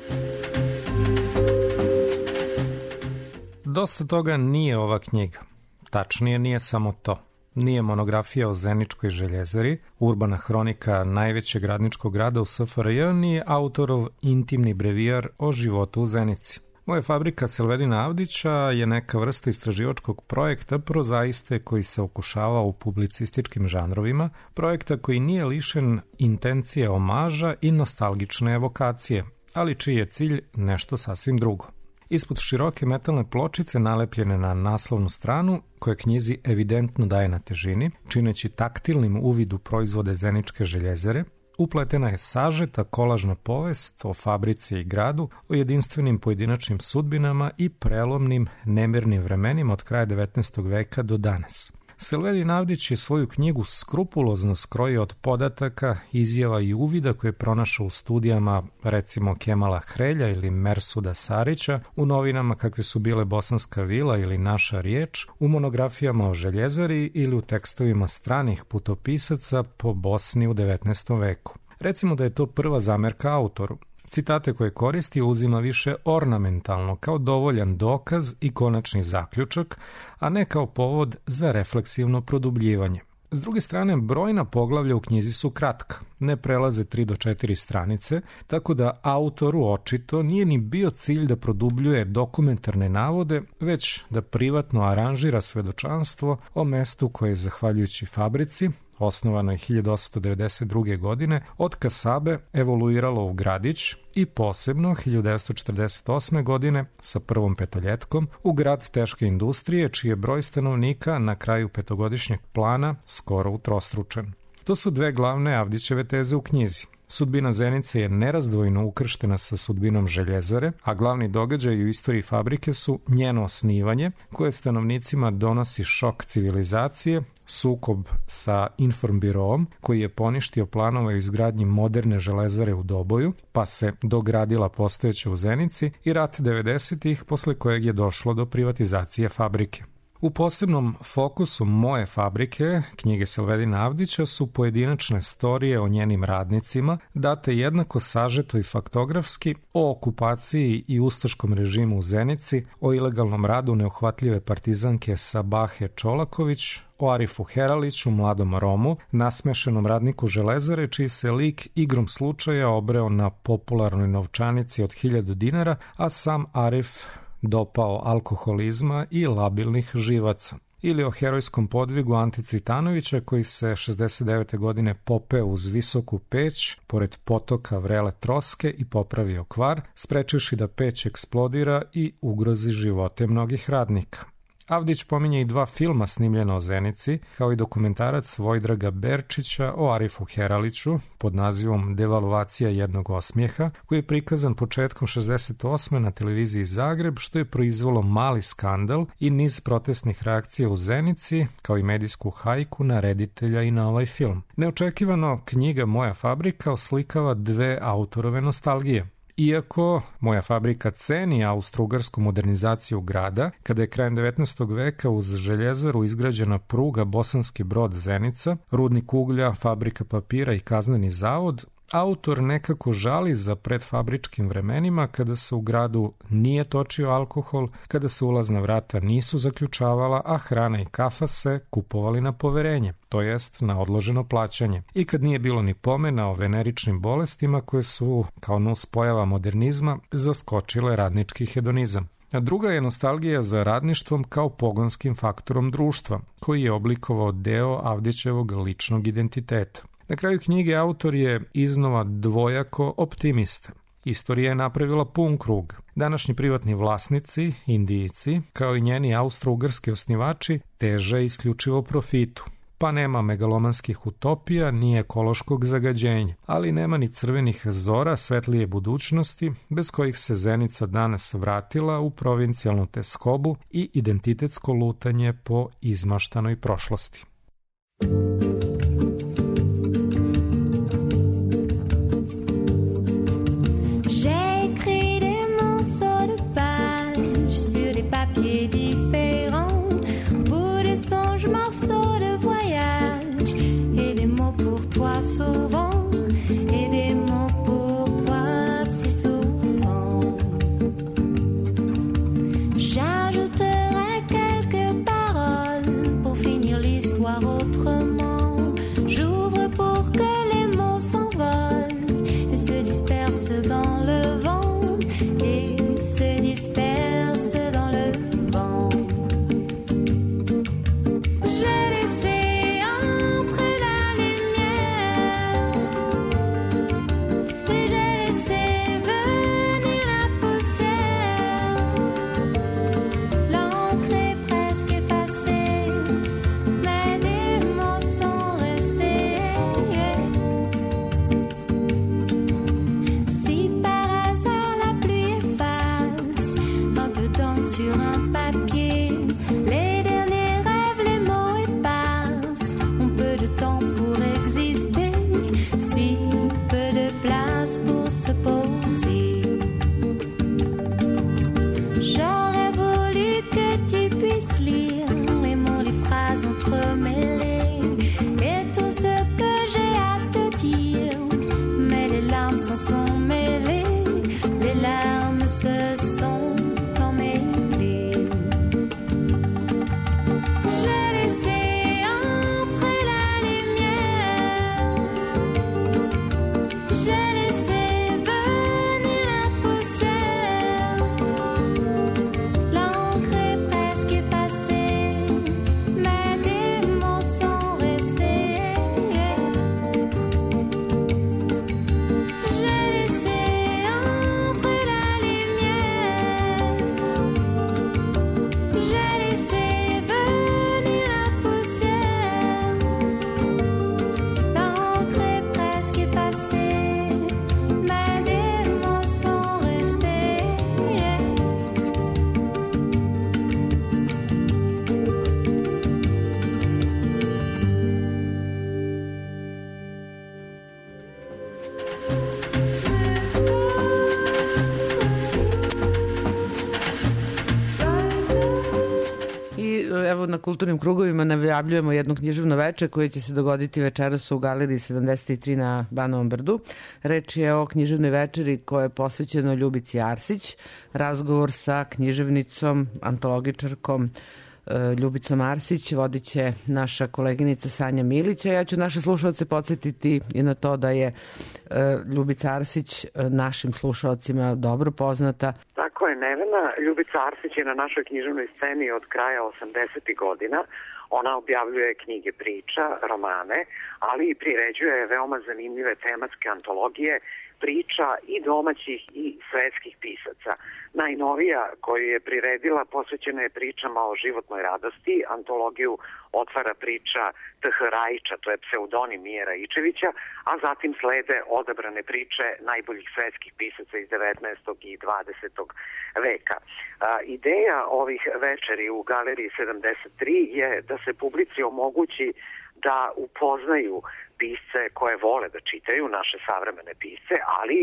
Dosta toga nije ova knjiga. Tačnije, nije samo to. Nije monografija o Zeničkoj željezari, urbana hronika najvećeg radničkog grada u SFRJ, ni autorov intimni brevijar o životu u Zenici. Moja fabrika Selvedina Avdića je neka vrsta istraživačkog projekta prozaiste koji se okušava u publicističkim žanrovima, projekta koji nije lišen intencije omaža i nostalgične evokacije, ali čiji je cilj nešto sasvim drugo. Ispod široke metalne pločice nalepljene na naslovnu stranu, koje knjizi evidentno daje na težini, čineći taktilnim uvid u proizvode Zeničke željezare, upletena je sažeta kolažna povest o fabrici i gradu, o jedinstvenim pojedinačnim sudbinama i prelomnim nemirnim vremenima od kraja 19. veka do danas. Selvedin Avdić je svoju knjigu skrupulozno skrojio od podataka, izjava i uvida koje je pronašao u studijama recimo Kemala Hrelja ili Mersuda Sarića, u novinama kakve su bile Bosanska vila ili Naša riječ, u monografijama o željezari ili u tekstovima stranih putopisaca po Bosni u 19. veku. Recimo da je to prva zamerka autoru. Citate koje koristi uzima više ornamentalno, kao dovoljan dokaz i konačni zaključak, a ne kao povod za refleksivno produbljivanje. S druge strane, brojna poglavlja u knjizi su kratka, ne prelaze 3 do 4 stranice, tako da autoru očito nije ni bio cilj da produbljuje dokumentarne navode, već da privatno aranžira svedočanstvo o mestu koje je, zahvaljujući fabrici, osnovano je 1892. godine, od kasabe evoluiralo u gradić i posebno 1948. godine sa prvom petoljetkom u grad teške industrije, čiji je broj stanovnika na kraju petogodišnjeg plana skoro utrostručen. To su dve glavne Avdićeve teze u knjizi. Sudbina Zenice je nerazdvojno ukrštena sa sudbinom željezare, a glavni događaj u istoriji fabrike su njeno osnivanje, koje stanovnicima donosi šok civilizacije, sukob sa Informbiroom, koji je poništio planove o izgradnji moderne železare u Doboju, pa se dogradila postojeća u Zenici, i rat 90-ih, posle kojeg je došlo do privatizacije fabrike. U posebnom fokusu Moje fabrike, knjige Selvedina Avdića, su pojedinačne storije o njenim radnicima, date jednako sažeto i faktografski, o okupaciji i ustaškom režimu u Zenici, o ilegalnom radu neuhvatljive partizanke Sabahe Čolaković, o Arifu Heraliću, mladom Romu, nasmešenom radniku železare, čiji se lik igrom slučaja obreo na popularnoj novčanici od 1000 dinara, a sam Arif dopao alkoholizma i labilnih živaca. Ili o herojskom podvigu Ante Cvitanovića, koji se 69. godine popeo uz visoku peć pored potoka vrele troske i popravio kvar, sprečivši da peć eksplodira i ugrozi živote mnogih radnika. Avdić pominje i 2 filma snimljena o Zenici, kao i dokumentarac Vojdraga Berčića o Arifu Heraliću pod nazivom Devalvacija jednog osmijeha, koji je prikazan početkom 68. na televiziji Zagreb, što je proizvelo mali skandal i niz protestnih reakcija u Zenici, kao i medijsku hajku na reditelja i na ovaj film. Neočekivano, knjiga Moja fabrika oslikava 2 autorove nostalgije. Iako Moja fabrika ceni austro-ugarsku modernizaciju grada, kada je krajem 19. veka uz željezaru izgrađena pruga Bosanski Brod Zenica, rudnik uglja, fabrika papira i kazneni zavod, autor nekako žali za predfabričkim vremenima kada se u gradu nije točio alkohol, kada se ulazna vrata nisu zaključavala, a hrana i kafa se kupovali na poverenje, to jest na odloženo plaćanje, i kad nije bilo ni pomena o veneričnim bolestima koje su, kao nuspojava modernizma, zaskočile radnički hedonizam. A druga je nostalgija za radništvom kao pogonskim faktorom društva, koji je oblikovao deo Avdićevog ličnog identiteta. Na kraju knjige autor je iznova dvojako optimista. Istorija je napravila pun krug. Današnji privatni vlasnici, Indijci, kao i njeni austro-ugarski osnivači, teže isključivo profitu. Pa nema megalomanskih utopija ni ekološkog zagađenja, ali nema ni crvenih zora svetlije budućnosti, bez kojih se Zenica danas vratila u provincijalnu teskobu i identitetsko lutanje po izmaštanoj prošlosti. Papiers différents evo na kulturnim krugovima najavljujemo jedno književno veče koje će se dogoditi večeras u Galeriji 73 na Banovom Brdu. Reč je o književnoj večeri koja je posvećena Ljubici Arsić. Razgovor sa književnicom, antologičarkom Ljubicom Arsić vodit će naša koleginica Sanja Milić, a ja ću naše slušalce podsjetiti i na to da je Ljubica Arsić našim slušalcima dobro poznata. Tako je, Nevena. Ljubica Arsić je na našoj književnoj sceni od kraja 80. godina. Ona objavljuje knjige priča, romane, ali i priređuje veoma zanimljive tematske antologije priča i domaćih i svetskih pisaca. Najnovija koju je priredila posvećena je pričama o životnoj radosti. Antologiju otvara priča T.H. Rajića, to je pseudonim Mije Rajičevića, a zatim slede odabrane priče najboljih svetskih pisaca iz 19. i 20. veka. Ideja ovih večeri u Galeriji 73 je da se publici omogući da upoznaju pisce koje vole da čitaju, naše savremene pisce, ali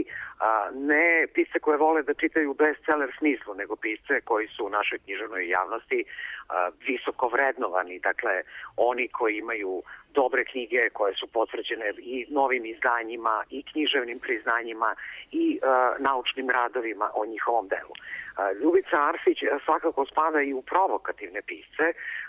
ne pisce koje vole da čitaju u bestseller smislu, nego pisce koji su u našoj književnoj javnosti visoko vrednovani, dakle oni koji imaju dobre knjige koje su potvrđene i novim izdanjima i književnim priznanjima i naučnim radovima o njihovom delu. Ljubica Arsić svakako spada i u provokativne pisce.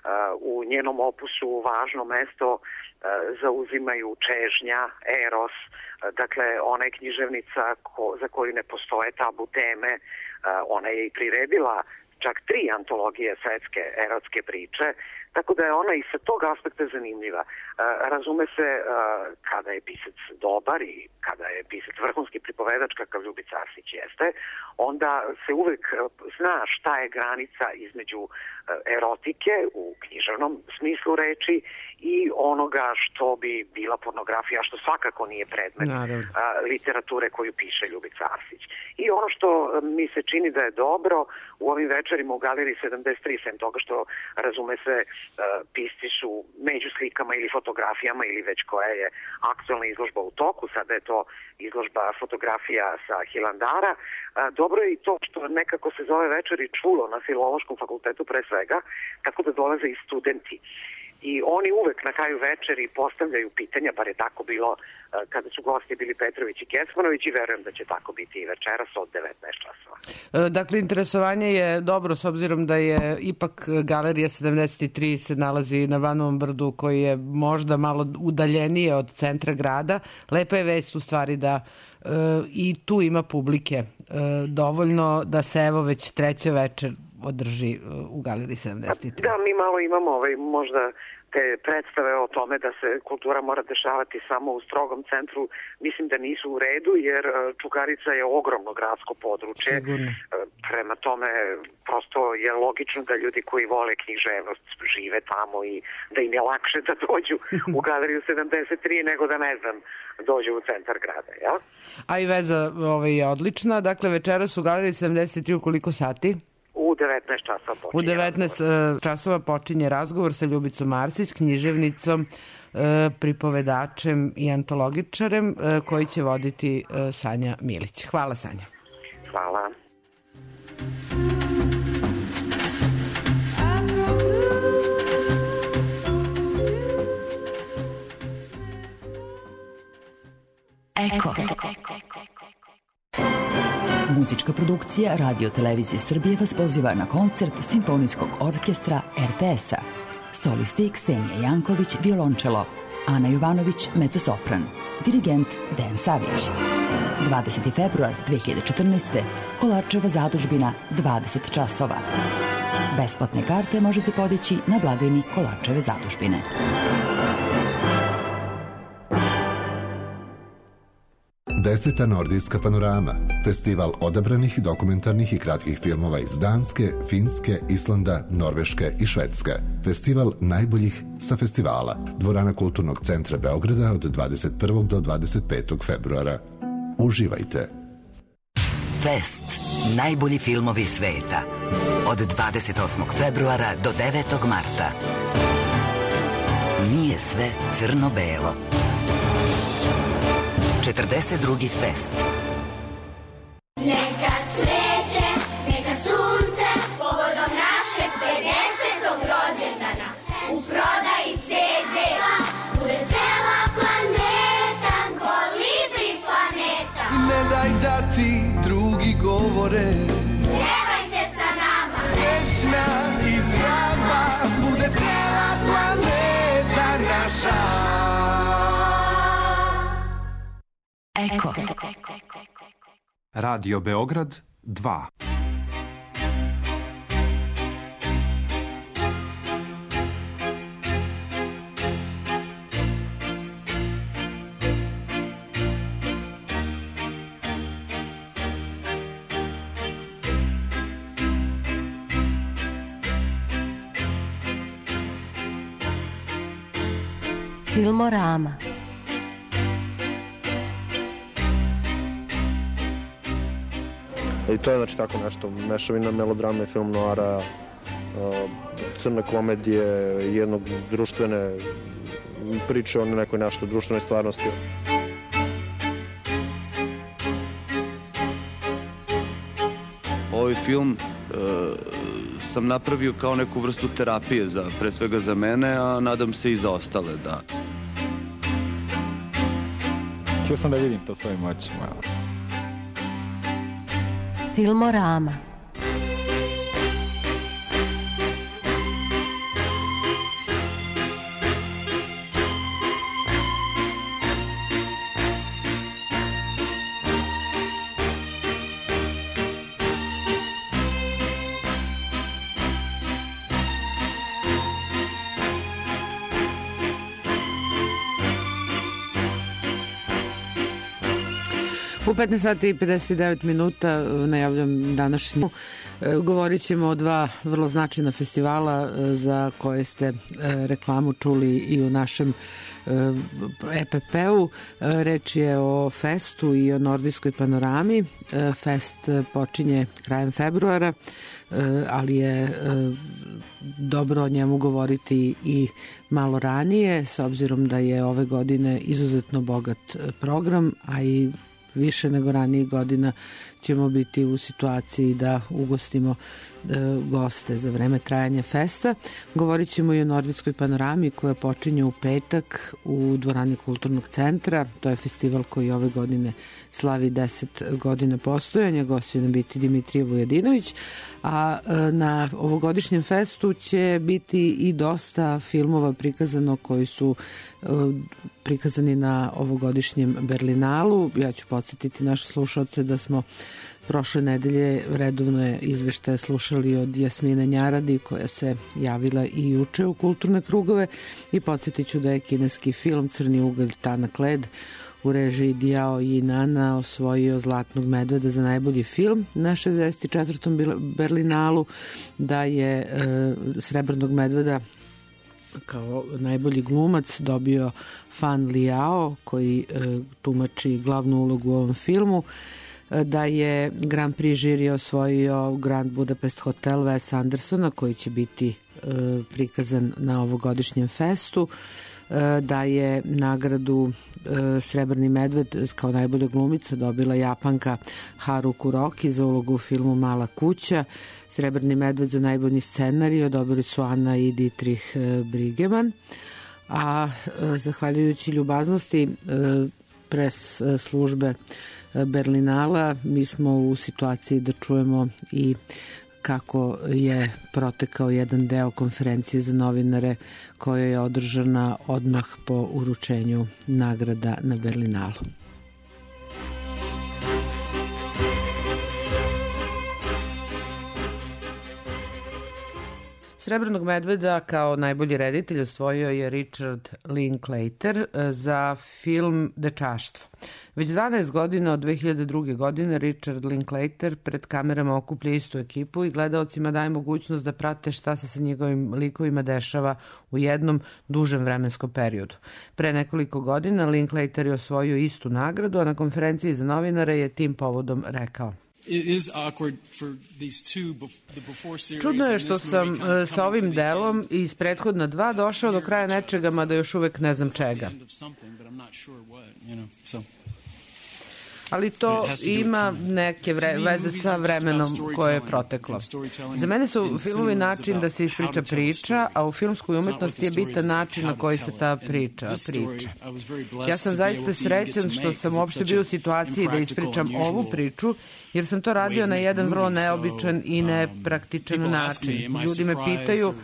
U njenom opusu važno mesto zauzimaju čežnja, eros, dakle ona je književnica za koju ne postoje tabu teme. Ona je i priredila čak 3 antologije svetske erotske priče, tako da je ona i sa tog aspekta zanimljiva. Razume se kada je pisac dobar i kada je pisac vrhunski pripovedač kakav Ljubica Arsić jeste, onda se uvek zna šta je granica između erotike u književnom smislu reči i onoga što bi bila pornografija, što svakako nije predmet literature koju piše Ljubica Arsić. I ono što mi se čini da je dobro u ovim večerima u Galeriji 73, sem toga što razume se pisci su među slikama ili fotografijama ili već koja je aktualna izložba u toku, sada je to izložba fotografija sa Hilandara. Dobro je i to što nekako se zove večeri čulo na Filološkom fakultetu pre svega, tako da dolaze i studenti. I oni uvek na kraju večeri postavljaju pitanja, bar je tako bilo kada su gosti bili Petrović i Kecmanović i verujem da će tako biti i večeras od 19 časova. Dakle, interesovanje je dobro s obzirom da je ipak Galerija 73 se nalazi na Banovom Brdu koji je možda malo udaljenije od centra grada. Lepa je vest u stvari da i tu ima publike dovoljno da se evo već treća večer održi u Galeriji 73. Da, mi malo imamo možda te predstave o tome da se kultura mora dešavati samo u strogom centru, mislim da nisu u redu, jer Čukarica je ogromno gradsko područje. Sigurno. Prema tome, prosto je logično da ljudi koji vole književnost žive tamo i da im je lakše da dođu u Galeriju 73 nego da, ne znam, dođu u centar grada. Ja? A i veza je odlična. Dakle, večeras u Galeriji 73 u koliko sati? U 19 časova počinje. U 19 časova počinje razgovor sa Ljubicom Arsić, književnicom, pripovedačem i antologičarem koji će voditi Sanja Milić. Hvala, Sanja. Hvala. Eko. Muzička produkcija Radio Televizije Srbije vas poziva na koncert Simfonijskog orkestra RTS-a. Solisti Ksenija Janković, violončelo, Ana Jovanović, mezzosopran, dirigent Dejan Savić. 20. februar 2014. Kolarčeva zadužbina, 20 časova. Besplatne karte možete podići na blagajni Kolarčeve zadužbine. Deseta nordijska panorama, festival odabranih dokumentarnih i kratkih filmova iz Danske, Finske, Islanda, Norveške i Švedske. Festival najboljih sa festivala. Dvorana Kulturnog centra Beograda od 21. do 25. februara. Uživajte! Fest. Najbolji filmovi sveta. Od 28. februara do 9. marta. Nije sve crno-belo. 42. fest. Neka cveće, neka sunce, povodom našeg 50. rođendana. Eko. Radio Beograd 2. Filmorama. I to je znači tako nešto, mešavina melodrame, film noara, crne komedije, jednog društvene priče o nekoj nešto društvenoj stvarnosti. Ovaj film sam napravio kao neku vrstu terapije, pre svega za mene, a nadam se i za ostale, da. Htio sam da vidim to svojim očima. Filmorama. U 15 sati i 59 minuta najavljam današnju. Govorit ćemo o dva vrlo značajna festivala za koje ste reklamu čuli i u našem EPP-u. Reč je o Festu i o Nordijskoj panorami. Fest počinje krajem februara, ali je dobro o njemu govoriti i malo ranije, s obzirom da je ove godine izuzetno bogat program, a i više nego ranijih godina ćemo biti u situaciji da ugostimo goste za vreme trajanja festa. Govorit ćemo i o Nordijskoj panorami koja počinje u petak u dvorani Kulturnog centra. To je festival koji ove godine slavi 10 godina postojanja. Gost će nam biti Dimitrije Vujadinović. A na ovogodišnjem festu će biti i dosta filmova prikazano koji su prikazani na ovogodišnjem Berlinalu. Ja ću podsjetiti naše slušalce da smo prošle nedelje redovno je izveštaje slušali od Jasmine Njaradi koja se javila i juče u kulturne krugove i podsjetit ću da je kineski film Crni ugalj Tanak led u režiji Diao Yinana osvojio Zlatnog medveda za najbolji film na 64. Berlinalu, da je Srebrnog medveda kao najbolji glumac dobio Fan Liao koji tumači glavnu ulogu u ovom filmu, da je Grand Prix žiri osvojio Grand Budapest Hotel Wes Andersona koji će biti prikazan na ovogodišnjem festu, da je nagradu Srebrni medved kao najbolja glumica dobila Japanka Haru Kuroki za ulogu u filmu Mala kuća. Srebrni medved za najbolji scenarij dobili su Ana i Dietrich Brigeman, a zahvaljujući ljubaznosti pres službe Berlinala mi smo u situaciji da čujemo i kako je protekao jedan deo konferencije za novinare koja je održana odmah po uručenju nagrada na Berlinalu. Srebrnog medveda kao najbolji reditelj osvojio je Richard Linklater za film Dečaštvo. Već 12 godina od 2002. godine Richard Linklater pred kamerama okuplja istu ekipu i gledaocima daje mogućnost da prate šta se sa njegovim likovima dešava u jednom dužem vremenskom periodu. Pre nekoliko godina Linklater je osvojio istu nagradu, a na konferenciji za novinare je tim povodom rekao: Čudno je što sam sa ovim delom iz prethodna dva došao do kraja nečega, mada još uvek ne znam čega. Ali to ima neke veze sa vremenom koje je proteklo. Za mene su filmovi način da se ispriča priča, a u filmskoj umetnosti je bitan način na koji se ta priča. Ja sam zaista srećan što sam uopšte bio u situaciji da ispričam ovu priču, jer sam to radio na jedan vrlo neobičan i nepraktičan način. Ljudi me pitaju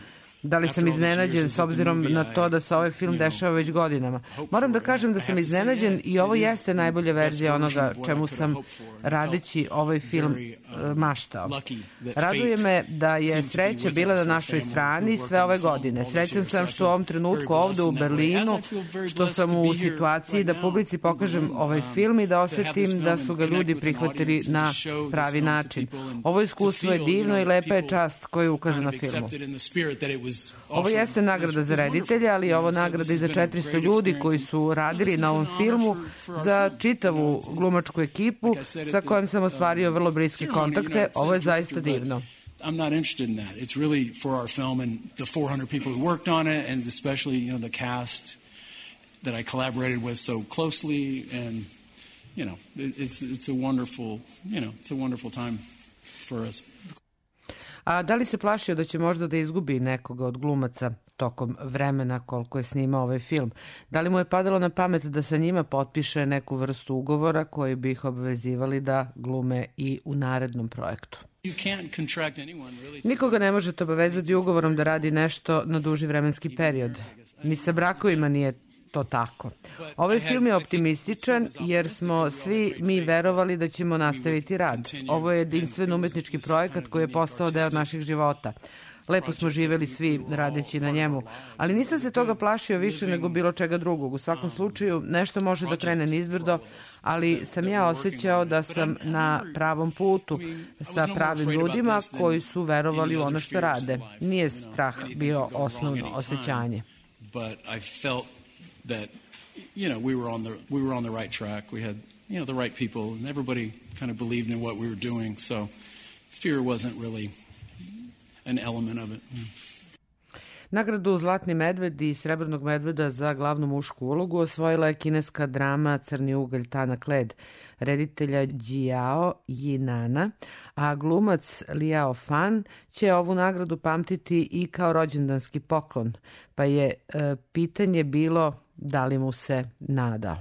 Da li sam iznenađen s obzirom na to da se ovaj film dešava već godinama? Moram da kažem da sam iznenađen i ovo jeste najbolja verzija onoga čemu sam radeći ovaj film maštao. Raduje me da je sreća bila na našoj strani sve ove godine. Srećan sam što u ovom trenutku ovde u Berlinu, što sam u situaciji da publici pokažem ovaj film i da osetim da su ga ljudi prihvatili na pravi način. Ovo iskustvo je divno i lepa je čast koja je ukazana filmu. Ovo jeste nagrada za reditelje, ali je ovo nagrada i za 400 ljudi koji su radili na ovom filmu, za čitavu glumačku ekipu sa kojom sam ostvario vrlo bliske kontakte. Ovo je zaista divno. I'm not interested in that. It's really for our film and the 400 people who worked on it, and especially, the cast that I collaborated with so closely, and it's a wonderful, it's a wonderful time for us. A da li se plašio da će možda da izgubi nekoga od glumaca tokom vremena koliko je snimao ovaj film? Da li mu je padalo na pamet da sa njima potpiše neku vrstu ugovora koji bi ih obvezivali da glume i u narednom projektu? Nikoga ne možete obavezati ugovorom da radi nešto na duži vremenski period. Ni sa brakovima nije to tako. Ovaj film je optimističan jer smo svi mi verovali da ćemo nastaviti rad. Ovo je jedinstven umetnički projekat koji je postao deo naših života. Lepo smo živeli svi radeći na njemu, ali nisam se toga plašio više nego bilo čega drugog. U svakom slučaju nešto može da krene nizbrdo, ali sam ja osjećao da sam na pravom putu sa pravim ljudima koji su verovali u ono što rade. Nije strah bio osnovno osjećanje. That we were on the right track. We had the right people, and everybody kind of believed in what we were doing. So fear wasn't really an element of it. Nagradu Zlatni medved i Srebrnog medveda za glavnu mušku ulogu osvojila je kineska drama Crni ugalj tanak led reditelja Jiao Yinana, a glumac Liao Fan će ovu nagradu pamtiti i kao rođendanski poklon, pa je pitanje bilo da li mu se nadao.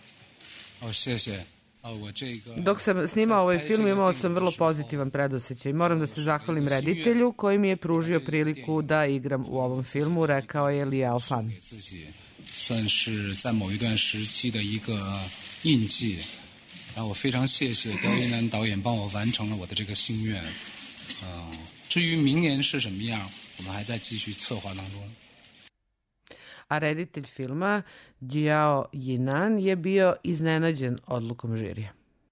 Dok sam snimao ovaj film imao sam vrlo pozitivan predosećaj. Moram da se zahvalim reditelju koji mi je pružio priliku da igram u ovom filmu, rekao je Liao Fan. A reditelj filma Jiao Yinan je bio iznenađen odlukom žirija.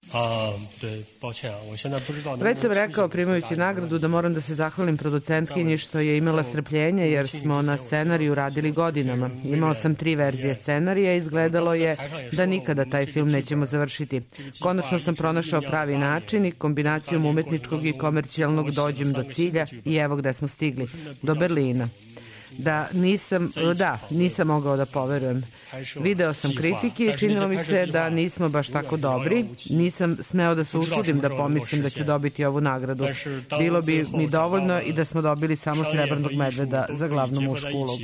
Već sam rekao primajući nagradu da moram da se zahvalim producentkinji što je imala strpljenje jer smo na scenariju radili godinama. Imao sam 3 verzije scenarija i izgledalo je da nikada taj film nećemo završiti. Konačno sam pronašao pravi način i kombinacijom umetničkog i komercijalnog dođem do cilja i evo gde smo stigli, do Berlina. Nisam mogao da poverujem. Video sam kritike i činilo mi se da nismo baš tako dobri. Nisam smeo da se usudim da pomislim da ću dobiti ovu nagradu. Bilo bi mi dovoljno i da smo dobili samo Srebrnog medveda za glavnu mušku ulogu.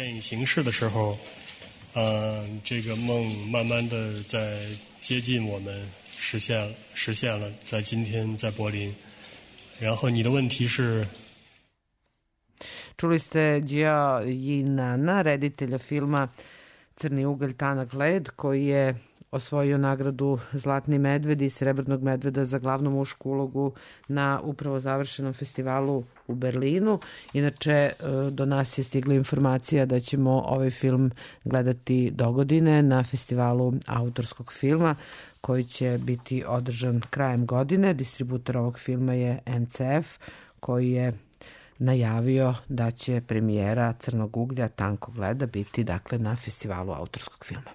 Čuli ste Jiao Yinana, reditelja filma Crni ugalj tanak led, koji je osvojio nagradu Zlatni medved i Srebrnog medveda za glavnu mušku ulogu na upravo završenom festivalu u Berlinu. Inače, do nas je stigla informacija da ćemo ovaj film gledati dogodine na festivalu autorskog filma koji će biti održan krajem godine. Distributor ovog filma je MCF, koji je najavio da će premijera Crnog uglja tankog leda biti dakle na festivalu autorskog filma.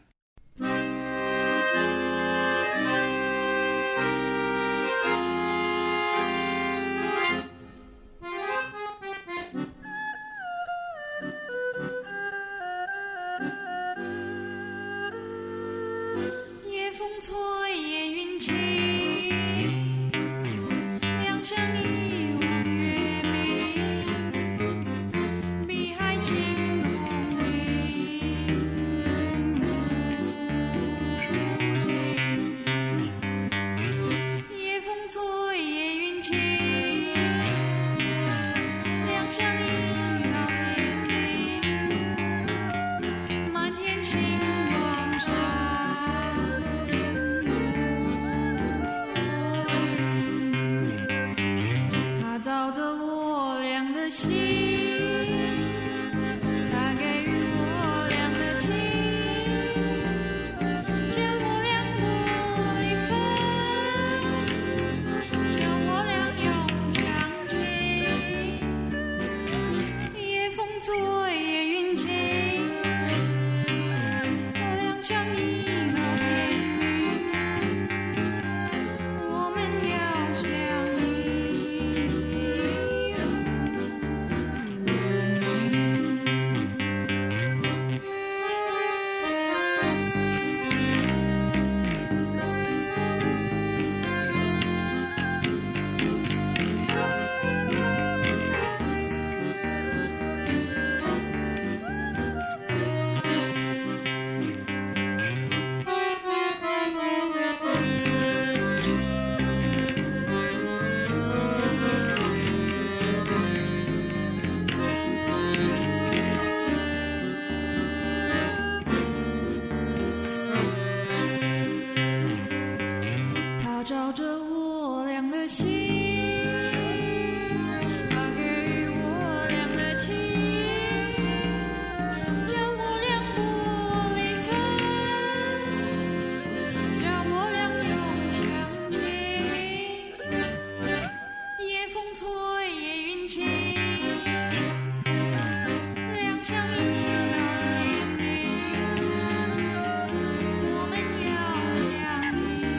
的心，它给予我俩的情，将我俩不离分，将我俩永相亲。夜风作夜云静，我俩相依到天明，我们要相依。它照着我俩的心，它给予我俩的情，将我俩不离分，将我俩永相亲。夜风吹夜云轻，两相依到天明，我们要相依。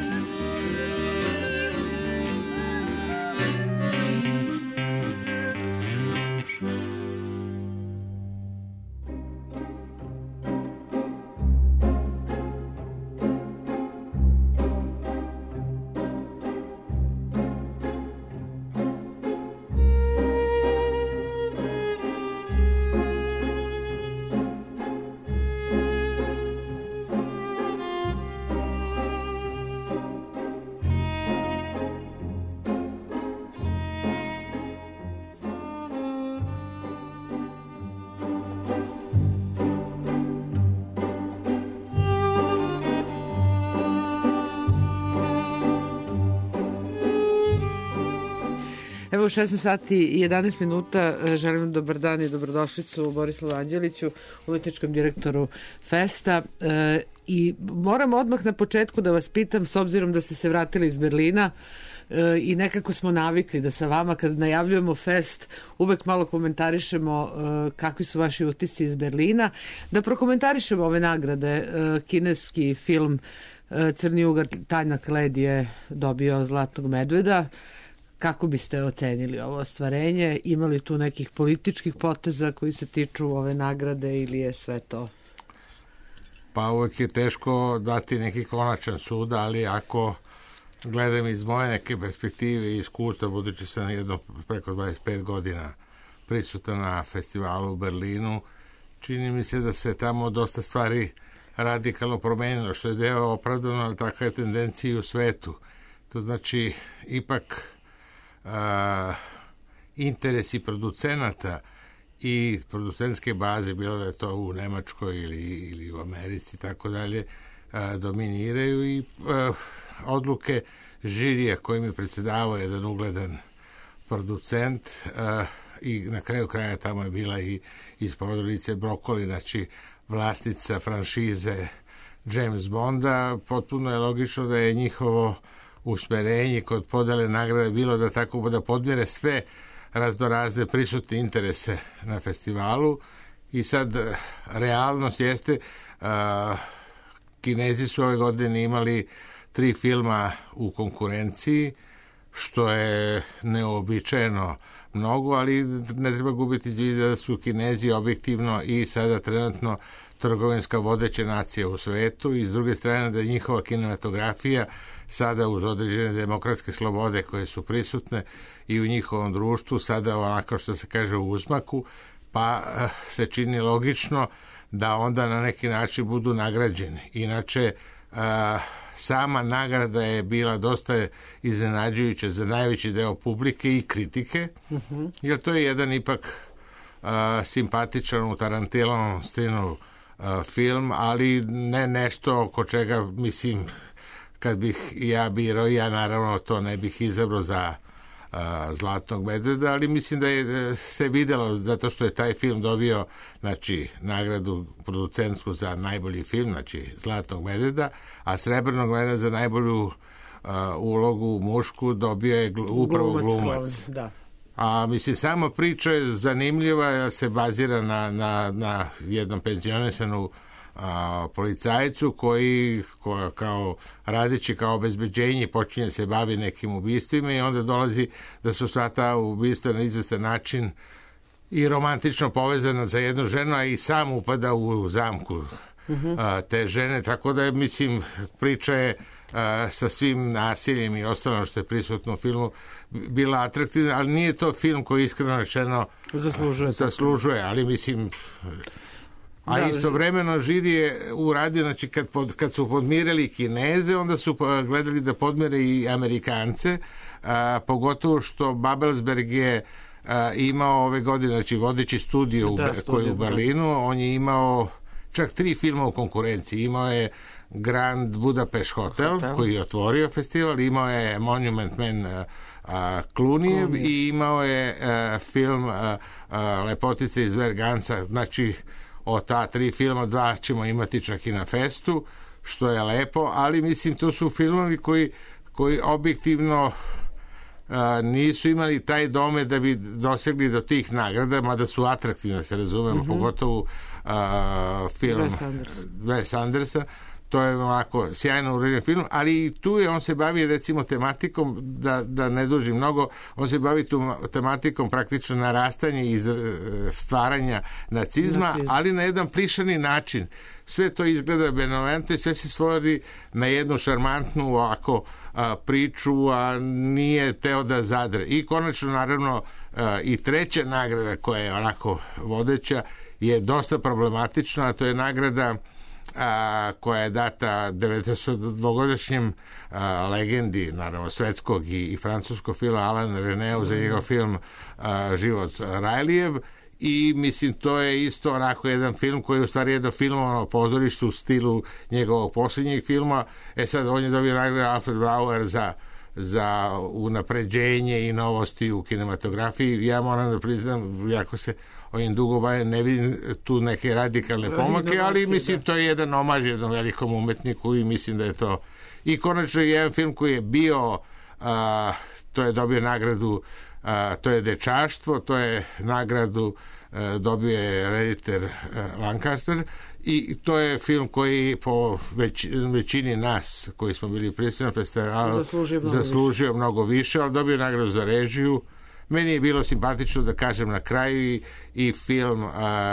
Evo u 16 sati i 11 minuta želim dobar dan i dobrodošlicu Borislavu Anđeliću, umetničkom direktoru Festa. I moram odmah na početku da vas pitam, s obzirom da ste se vratili iz Berlina i nekako smo navikli da sa vama kad najavljujemo Fest uvek malo komentarišemo kakvi su vaši utisci iz Berlina, da prokomentarišemo ove nagrade. Kineski film Crni ugar, Tajnak led je dobio Zlatnog medveda. Kako biste ocenili ovo ostvarenje? Ima li tu nekih političkih poteza koji se tiču ove nagrade ili je sve to? Pa uvek je teško dati neki konačan sud, ali ako gledam iz moje neke perspektive i iskustva, budući sam jedno preko 25 godina prisutan na festivalu u Berlinu, čini mi se da se tamo dosta stvari radikalno promenilo, što je deo opravdano, ali takva je tendencija i u svetu. To znači, ipak interesi producenata i producentske baze, bilo da je to u Nemačkoj ili u Americi, tako dalje, dominiraju i odluke žirija kojim je predsedavao jedan ugledan producent i na kraju kraja tamo je bila i iz porodice Brokoli, znači vlasnica franšize James Bonda. Potpuno je logično da je njihovo usmerenje kod podele nagrade bilo da tako da podmire sve raznorazne prisutne interese na festivalu i sad realnost jeste Kinezi su ove godine imali 3 filma u konkurenciji, što je neobičajeno mnogo, ali ne treba gubiti iz vida da su Kinezi objektivno i sada trenutno trgovinska vodeća nacija u svetu i s druge strane da je njihova kinematografija sada uz određene demokratske slobode koje su prisutne i u njihovom društvu sada onako što se kaže u uzmaku, pa se čini logično da onda na neki način budu nagrađeni. Inače, sama nagrada je bila dosta iznenađujuća za najveći deo publike i kritike, jer to je jedan ipak simpatičan u Tarantilovom stilu film, ali ne nešto oko čega, mislim, kad bih ja birao, ja naravno to ne bih izabrao za Zlatnog medveda, ali mislim da je se videlo zato što je taj film dobio znači nagradu producentsku za najbolji film, znači Zlatnog medveda, a Srebrnog medveda za najbolju ulogu mušku dobio je upravo glumac. Da. A mislim, sama priča je zanimljiva, jer se bazira na jednom penzionisanom policajcu koji kao radeći kao obezbeđenje počinje se bavi nekim ubistvima i onda dolazi da su sva ta ubistva na izvestan način i romantično povezana za jednu ženu, a i sam upada u zamku te žene, tako da je, mislim, priča je sa svim nasiljem i ostalo što je prisutno u filmu bila atraktivna, ali nije to film koji iskreno rečeno zaslužuje, ali mislim... A istovremeno žiri je uradio, znači kad su podmirili Kineze, onda su gledali da podmire i Amerikance, pogotovo što Babelsberg je imao ove godine, znači vodeći studio koji je u Berlinu, on je imao čak 3 filma u konkurenciji. Imao je Grand Budapest Hotel, koji je otvorio festival, imao je Monument Man Clooneyjev i imao je film Lepotica iz Vergansa, znači od ta 3 filma 2 ćemo imati čak i na festu, što je lepo, ali mislim to su filmovi koji objektivno nisu imali taj dome da bi dosegli do tih nagrada, mada su atraktivne, se razumemo, pogotovo film Wes Andersa. To je onako sjajno uređen film, ali i tu je, on se bavi recimo tematikom, da ne duži mnogo, on se bavi tu tematikom praktično narastanja i stvaranja nacizma, ali na jedan plišani način. Sve to izgleda benevolentno i sve se svodi na jednu šarmantnu ovako priču, a nije teo da zadre. I konačno, naravno, i treća nagrada koja je onako vodeća je dosta problematična, a to je nagrada koja je data 92-godišnjem legendi, naravno svetskog i francuskog filma Alain Reneu za njegov film Život Rajlijev, i mislim to je isto onako jedan film koji je u stvari jedno filmovano pozorište u stilu njegovog posljednjeg filma. Sad on je dobio nagradu Alfred Bauer za unapređenje i novosti u kinematografiji. Ja moram da priznam, jako se ovim dugo bavim, ne vidim tu neke radikalne pomake, ali mislim to je jedan omaž jednom velikom umetniku i mislim da je to. I konačno jedan film koji je bio, to je dobio nagradu, to je Dečaštvo, to je nagradu dobio je reditelj Lancaster i to je film koji po većini nas koji smo bili prisutni na festivalu zaslužio mnogo više, ali dobio nagradu za režiju. Meni je bilo simpatično da kažem na kraju i film,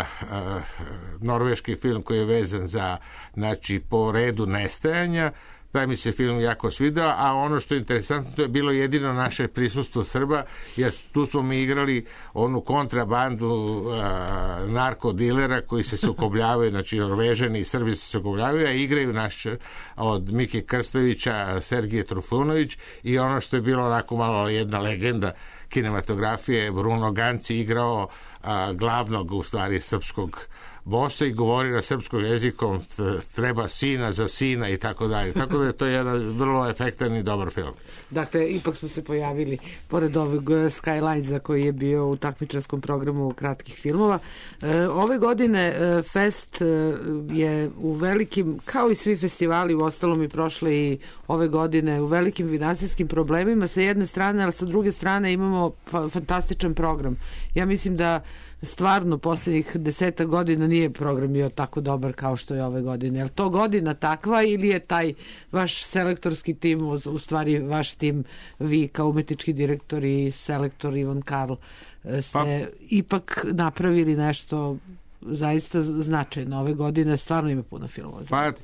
norveški film koji je vezan za, znači, po redu nestajanja. Taj mi se film jako svidao, a ono što je interesantno, to je bilo jedino naše prisustvo Srba, jer tu smo mi igrali onu kontrabandu narkodilera koji se sukobljavaju, znači Norvežani i Srbi se sukobljavaju, a igraju naš od Mike Krstovića, Sergije Trufunović, i ono što je bilo onako malo jedna legenda kinematografije, Bruno Ganci igrao glavnog, u stvari, srpskog bosa i govori na srpskom jezikom, treba sina za sina i tako dalje. Tako da je to jedan vrlo efektan i dobar film. Dakle, ipak smo se pojavili pored ovog Skylines-a koji je bio u takmičarskom programu kratkih filmova. Ove godine Fest je u velikim, kao i svi festivali, u ostalom i prošle i ove godine, u velikim finansijskim problemima sa jedne strane, ali sa druge strane imamo fantastičan program. Ja mislim da stvarno posljednjih 10 godina nije program bio tako dobar kao što je ove godine. Je li to godina takva ili je taj vaš selektorski tim, u stvari vaš tim, vi kao umetnički direktor i selektor Ivan Karl, ste ipak napravili nešto zaista značajno ove godine? Stvarno ima puno filmova.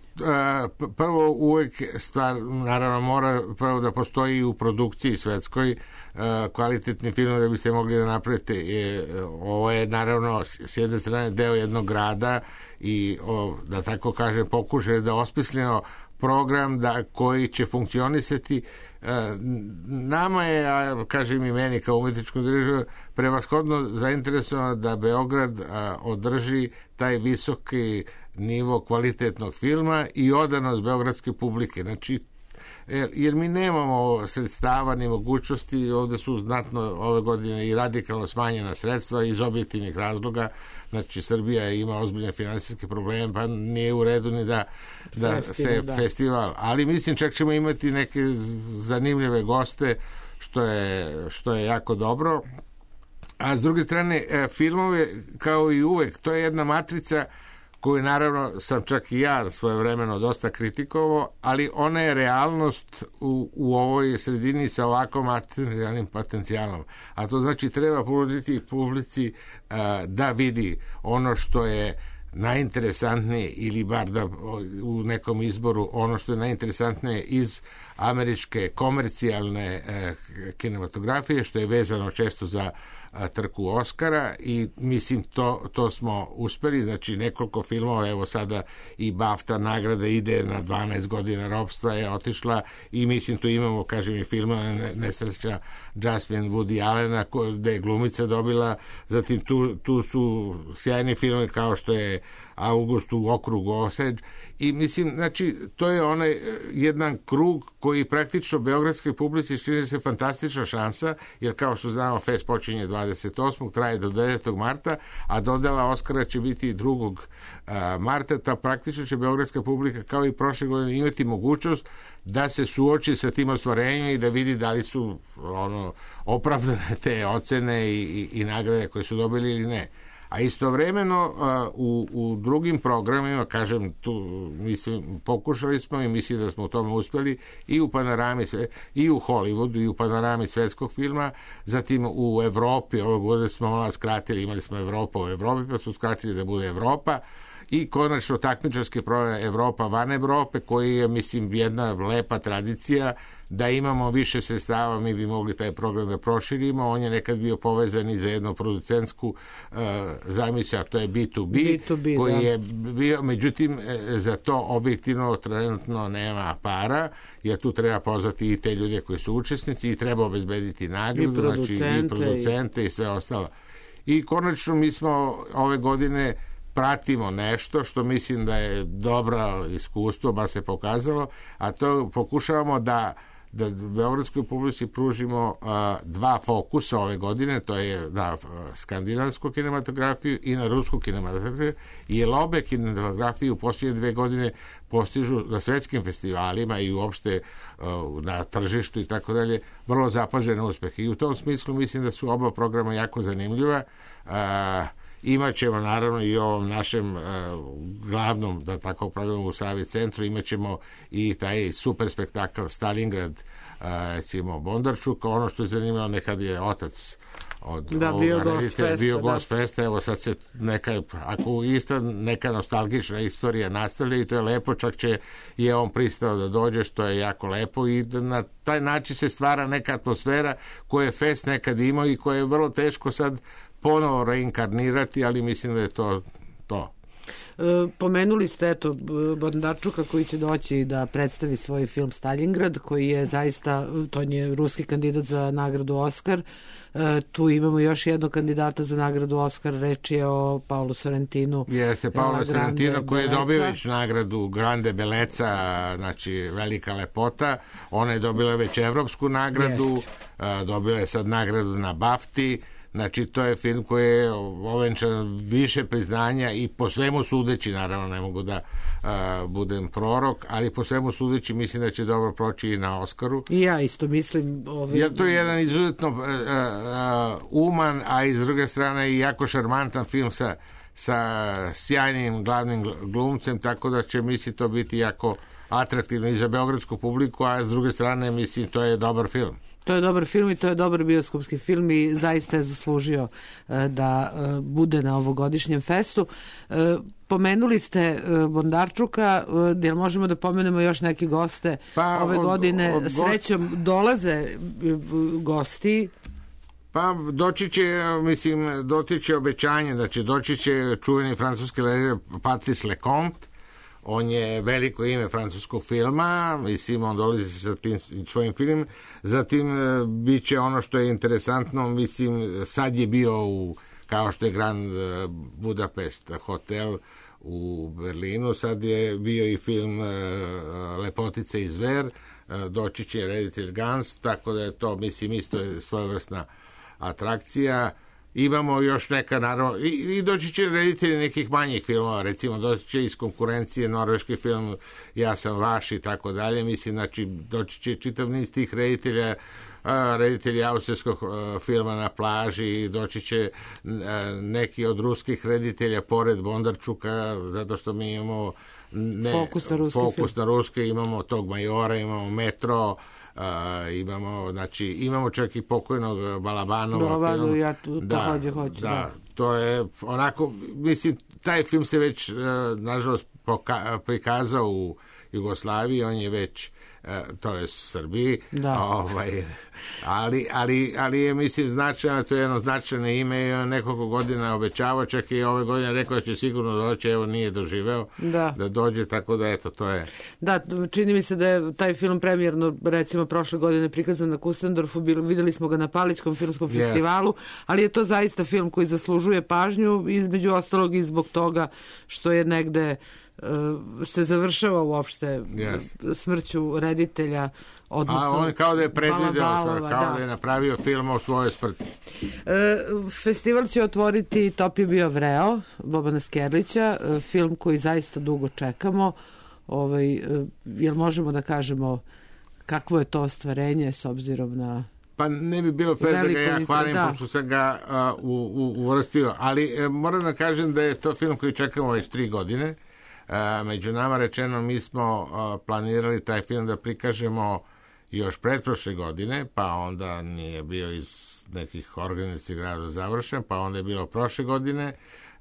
Prvo, uvek stvar, naravno, mora prvo da postoji u produkciji svetskoj kvalitetni film da biste mogli da napravite. Ovo je, naravno, s jedne strane deo jednog grada i, da tako kažem, pokušaj da osmislimo program koji će funkcionisati. Nama je, kažem i meni kao umetničkom direktoru, prevashodno zainteresovano da Beograd održi taj visoki nivo kvalitetnog filma i odanost beogradske publike. Znači, jer mi nemamo sredstava ni mogućnosti, ovde su znatno ove godine i radikalno smanjena sredstva iz objektivnih razloga, znači Srbija ima ozbiljne finansijske probleme, pa nije u redu ni da se festival, ali mislim čak ćemo imati neke zanimljive goste, što je jako dobro. A s druge strane, filmove, kao i uvek, to je jedna matrica koju naravno sam čak i ja svojevremeno dosta kritikovao, ali ona je realnost u ovoj sredini sa ovako materijalnim potencijalom. A to znači treba ponuditi publici da vidi ono što je najinteresantnije ili bar da u nekom izboru ono što je najinteresantnije iz američke komercijalne kinematografije, što je vezano često za trku Oskara i mislim to smo uspeli, znači nekoliko filmova, evo sada i BAFTA nagrada ide na 12 godina ropstva je otišla i mislim tu imamo, kažem i filma Nesreća Jasmine Woody Allena gde je glumica dobila, zatim tu su sjajni filmovi kao što je August u okrugu Osage i mislim, znači to je onaj jedan krug koji praktično beogradskoj publici čini se fantastična šansa, jer kao što znamo fest počinje 28. traje do 9. marta, a dodela Oskara će biti 2. marta, ta praktično će beogradska publika kao i prošle godine imati mogućnost da se suoči sa tim ostvarenjima i da vidi da li su opravdane te ocene i nagrade koje su dobili ili ne. A istovremeno u drugim programima, kažem, tu mislim, pokušali smo i mislim da smo u tome uspeli i u panorami, i u Hollywoodu, i u panorami svetskog filma, zatim u Evropi, ovog godine smo malo skratili, imali smo Evropa u Evropi, pa smo skratili da bude Evropa, i konačno takmičarski program Evropa van Evrope, koji je, mislim, jedna lepa tradicija, da imamo više sredstava, mi bi mogli taj program da proširimo, on je nekad bio povezan i za jednu producentsku zamisao, to je B2B, koji je bio, međutim, za to objektivno trenutno nema para, jer tu treba pozvati i te ljude koji su učesnici i treba obezbediti nagradu, znači i producente i sve ostalo. I konačno mi smo ove godine pratimo nešto što mislim da je dobro iskustvo, bar se pokazalo, a to pokušavamo da beogradskoj publici pružimo dva fokusa ove godine, to je na skandinavsku kinematografiju i na rusku kinematografiju, jer obe kinematografije u posljednje 2 godine postižu na svetskim festivalima i uopšte na tržištu i tako dalje vrlo zapažene uspehe. I u tom smislu mislim da su oba programa jako zanimljiva. Imaćemo naravno i ovom našem glavnom, da tako programu u Savi centru, imaćemo i taj super spektakl Stalingrad, recimo Bondarčuka. Ono što je zanimljivo, nekad je otac od bio gost festa, evo sad se ako ista neka nostalgična istorija nastavlja i to je lepo, čak je on pristao da dođe, što je jako lepo i na taj način se stvara neka atmosfera koju je fest nekad imao i koja je vrlo teško sad ponovo reinkarnirati, ali mislim da je to. Pomenuli ste Bondarčuka koji će doći da predstavi svoj film Stalingrad, koji je zaista, to je ruski kandidat za nagradu Oskar. Tu imamo još jednog kandidata za nagradu Oskar, reč je o Paolo Sorrentinu. Jeste, Paolo Sorrentino koji je dobio već nagradu Grande Bellezza, znači velika lepota. Ona je dobila već evropsku nagradu, dobila je sad nagradu na BAFTI. Znači, to je film koji je ovenčan više priznanja i po svemu sudeći, naravno ne mogu da budem prorok, ali po svemu sudeći mislim da će dobro proći i na Oskaru. I ja isto mislim. Jer to je jedan izuzetno uman, a iz druge strane i jako šarmantan film sa sjajnim glavnim glumcem, tako da će mislim to biti jako atraktivno i za beogradsku publiku, a s druge strane mislim to je dobar film. To je dobar film i to je dobar bioskopski film i zaista je zaslužio da bude na ovogodišnjem festu. Pomenuli ste Bondarčuka, jel možemo da pomenemo još neke goste ove godine? Srećom dolaze gosti. Pa doći će obećanje, znači doći će čuveni francuski režiser Patrice Lecomte. On je veliko ime francuskog filma, mislim, on dolazi sa tim svojim filmom. Zatim bit će ono što je interesantno, mislim, sad je bio kao što je Grand Budapest hotel u Berlinu, sad je bio i film Lepotica i zver, doći će reditelj Gans, tako da je to, mislim, isto je svojevrsna atrakcija. Imamo još neka, naravno, i doći će reditelji nekih manjih filmova, recimo doći će iz konkurencije norveški film Ja sam vaš i tako dalje, mislim, znači doći će čitav niz tih reditelja, reditelji austrijskog filma Na plaži, doći će neki od ruskih reditelja pored Bondarčuka, zato što mi imamo fokus na ruske, imamo tog Majora, imamo Metro, imamo čak i pokojnog Balabanova film. Ja tu takođe hoću. Da, to je onako, mislim, taj film se već nažalost prikazao u Jugoslaviji, on je već to je Srbiji, ali je, mislim, značajno, to je jedno značajno ime i on nekoliko godina obećavao, čak i ove godine rekao da će sigurno doći, evo nije doživeo da dođe, tako da eto, to je. Da, čini mi se da je taj film premijerno, recimo, prošle godine prikazan na Kustendorfu, videli smo ga na Palićkom filmskom festivalu, ali je to zaista film koji zaslužuje pažnju, između ostalog i zbog toga što je negde se završava uopšte smrću reditelja, odnosno a on kao da je predvideo, kao da je napravio film o svojoj smrti. Festival će otvoriti Top je bio vreo Bobana Skerlića, film koji zaista dugo čekamo. Jel možemo da kažemo kakvo je to ostvarenje s obzirom na... Pa ne bi bilo fair da ga ja hvalim, pošto sam ga uvrstio, ali moram da kažem da je to film koji čekamo već 3 godine. Među nama rečeno, mi smo planirali taj film da prikažemo još pretprošle godine, pa onda nije bio iz nekih organizacijskih grada završen, pa onda je bilo prošle godine.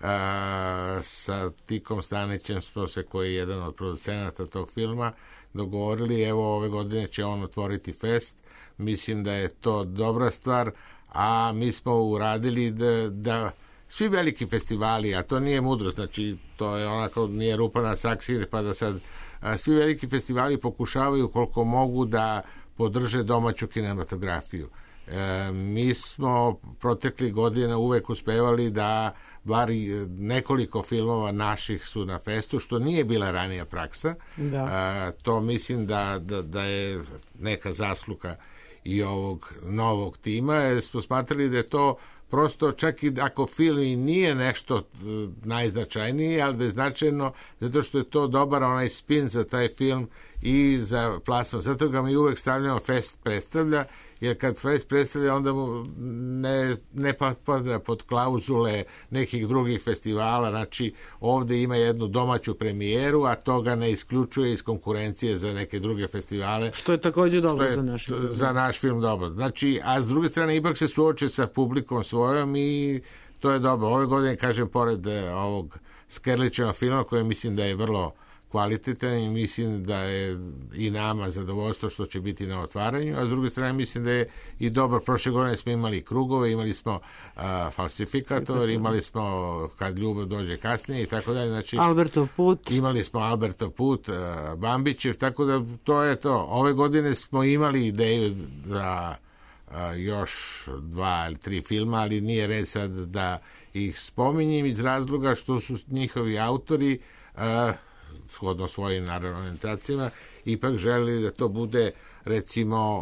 Sa Tikom Stanićem smo se, koji je jedan od producenata tog filma, dogovorili, evo ove godine će on otvoriti fest. Mislim da je to dobra stvar, a mi smo uradili da svi veliki festivali, a to nije mudro, znači to je onako, nije rupa na saksiji, pa da sad svi veliki festivali pokušavaju koliko mogu da podrže domaću kinematografiju. Mi smo protekli godina uvek uspevali da bar nekoliko filmova naših su na festu, što nije bila ranija praksa. To mislim da je neka zasluga i ovog novog tima. Smo smatrali da je to prosto, čak i ako film i nije nešto najznačajnije, ali da je značajno zato što je to dobar onaj spin za taj film i za plasman. Zato ga mi uvek stavljamo fest predstavlja, jer kad fest predstavlja onda mu ne pada pod klauzule nekih drugih festivala, znači ovde ima jednu domaću premijeru, a to ga ne isključuje iz konkurencije za neke druge festivale. Što je takođe dobro za naš film. Za naš film dobro. Znači, a s druge strane ipak se suoče sa publikom svojom i to je dobro. Ove godine, kažem, pored ovog Skerlićeva filma, koji mislim da je vrlo kvalitetan i mislim da je i nama zadovoljstvo što će biti na otvaranju, a s druge strane mislim da je i dobro. Prošle godine smo imali krugove, imali smo Falsifikator, imali smo Kad ljubav dođe kasnije i tako dalje. Znači, Albertov put. Imali smo Albertov put, Bambićev, tako da to je to. Ove godine smo imali ideju za još 2 ili 3 filma, ali nije red sad da ih spominjem iz razloga što su njihovi autori shodno svojim naravno orijentacijama ipak želeli da to bude recimo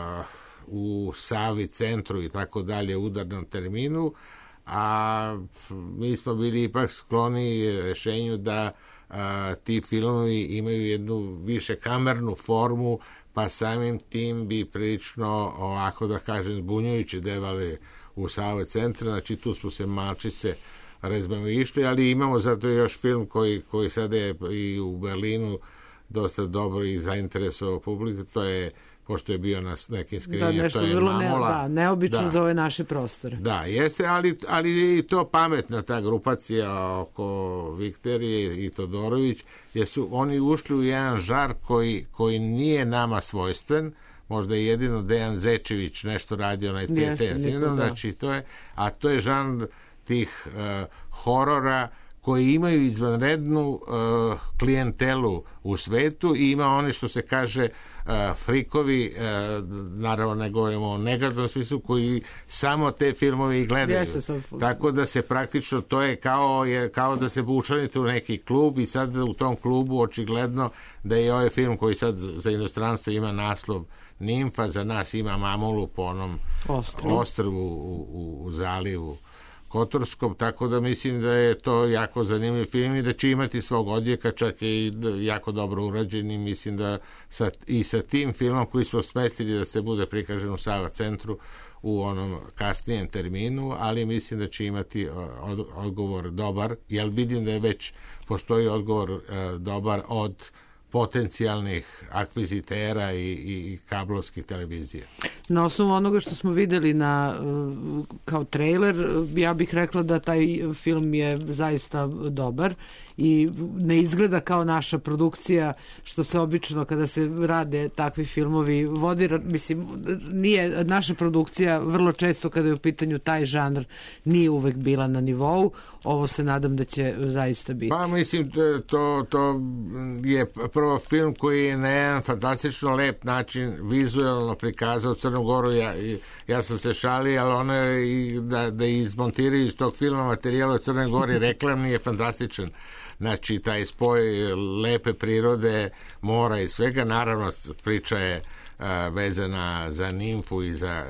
u Savi centru i tako dalje udarnom terminu, a mi smo bili ipak skloni rešenju da ti filmovi imaju jednu više kamernu formu, pa samim tim bi prilično ovako da kažem zbunjujuće devali u Save centra, znači tu smo se malčice rezbamo išli, ali imamo zato još film koji sada je i u Berlinu dosta dobro i zainteresovao publiku, to je, pošto je bio na nekim screenima, to je Mamola. Neobično za ove naše prostore. Da, jeste, ali je i to pametna ta grupacija oko Viktorije i Todorović, jer su oni ušli u jedan žar koji nije nama svojstven, možda je jedino Dejan Zečević nešto radio na TT, znači to je žanr tih horora koji imaju izvanrednu klijentelu u svetu i ima one što se kaže frikovi, naravno ne govorimo o negativnom smislu, koji samo te filmove i gledaju. Tako da se praktično, to je kao da se učlanite u neki klub i sad u tom klubu očigledno da je ovaj film koji sad za inostranstvo ima naslov Nimfa, za nas ima Mamulu po onom ostrvu u zalivu Kotorskom, tako da mislim da je to jako zanimljiv film i da će imati svog odjeka, čak i jako dobro urađen i mislim da i sa tim filmom koji smo smestili da se bude prikažen u Sava centru u onom kasnijem terminu, ali mislim da će imati odgovor dobar, jer vidim da je već postoji odgovor dobar od potencijalnih akvizitera i kablovskih televizija. Na osnovu onoga što smo videli kao trailer, ja bih rekla da taj film je zaista dobar i ne izgleda kao naša produkcija, što se obično kada se rade takvi filmovi vodi, mislim, nije naša produkcija vrlo često kada je u pitanju taj žanr nije uvek bila na nivou. Ovo se nadam da će zaista biti. Pa mislim, to je prvo film koji je na jedan fantastično lep način vizualno prikazao Crnu Goru. Ja sam se šalio, ali ono da izmontiraju iz tog filma materijala o Crnoj Gori reklamni je fantastičan. Znači, taj spoj lepe prirode, mora i svega, naravno priča je vezana za Nimfu i za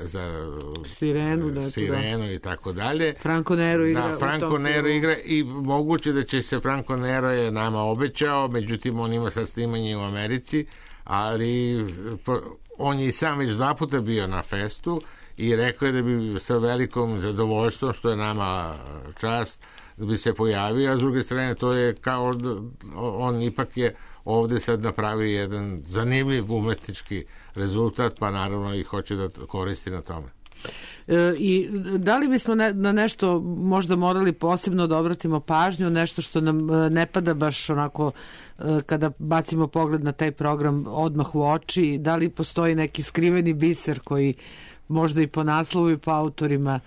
Sirenu i tako dalje. Franco Nero igra. Da, Franco Nero igra i moguće da će se Franco Nero je nama obećao, međutim on ima sad snimanje u Americi, ali on je i sam već 2 puta bio na festu i rekao je da bi sa velikom zadovoljstvom, što je nama čast, da bi se pojavio, a s druge strane to je kao on ipak je ovde sad napravi jedan zanimljiv umetnički rezultat, pa naravno i hoće da koristi na tome. I da li bismo na nešto možda morali posebno da obratimo pažnju, nešto što nam ne pada baš onako kada bacimo pogled na taj program odmah u oči, da li postoji neki skriveni biser koji možda i po naslovu i po autorima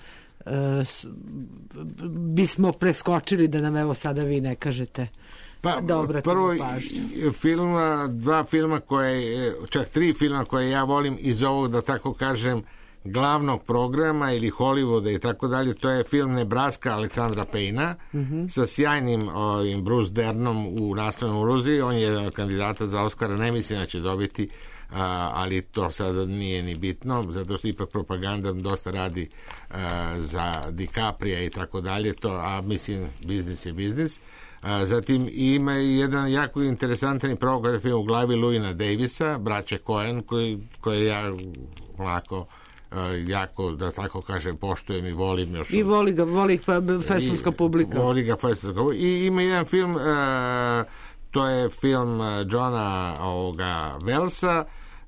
bismo preskočili da nam evo sada vi ne kažete da obratimo pažnju? Dva filma čak 3 filma koje ja volim iz ovog, da tako kažem, glavnog programa ili Hollywooda i tako dalje, to je film Nebraska Aleksandra Payna sa sjajnim Bruce Dernom u naslovnoj ulozi. On je jedan od kandidata za Oscara, ne mislim da će dobiti, ali to sada nije ni bitno, zato što ipak propaganda dosta radi za DiCapria i tako dalje, a mislim biznis je biznis. Zatim ima jedan jako interesantan program film u glavi Louisa Davisa, braće Coen, koje ja onako jako, da tako kažem, poštujem i volim još. I voli festovska publika. Voli ga festovska publika. I ima jedan film, to je film Johna Wellsa,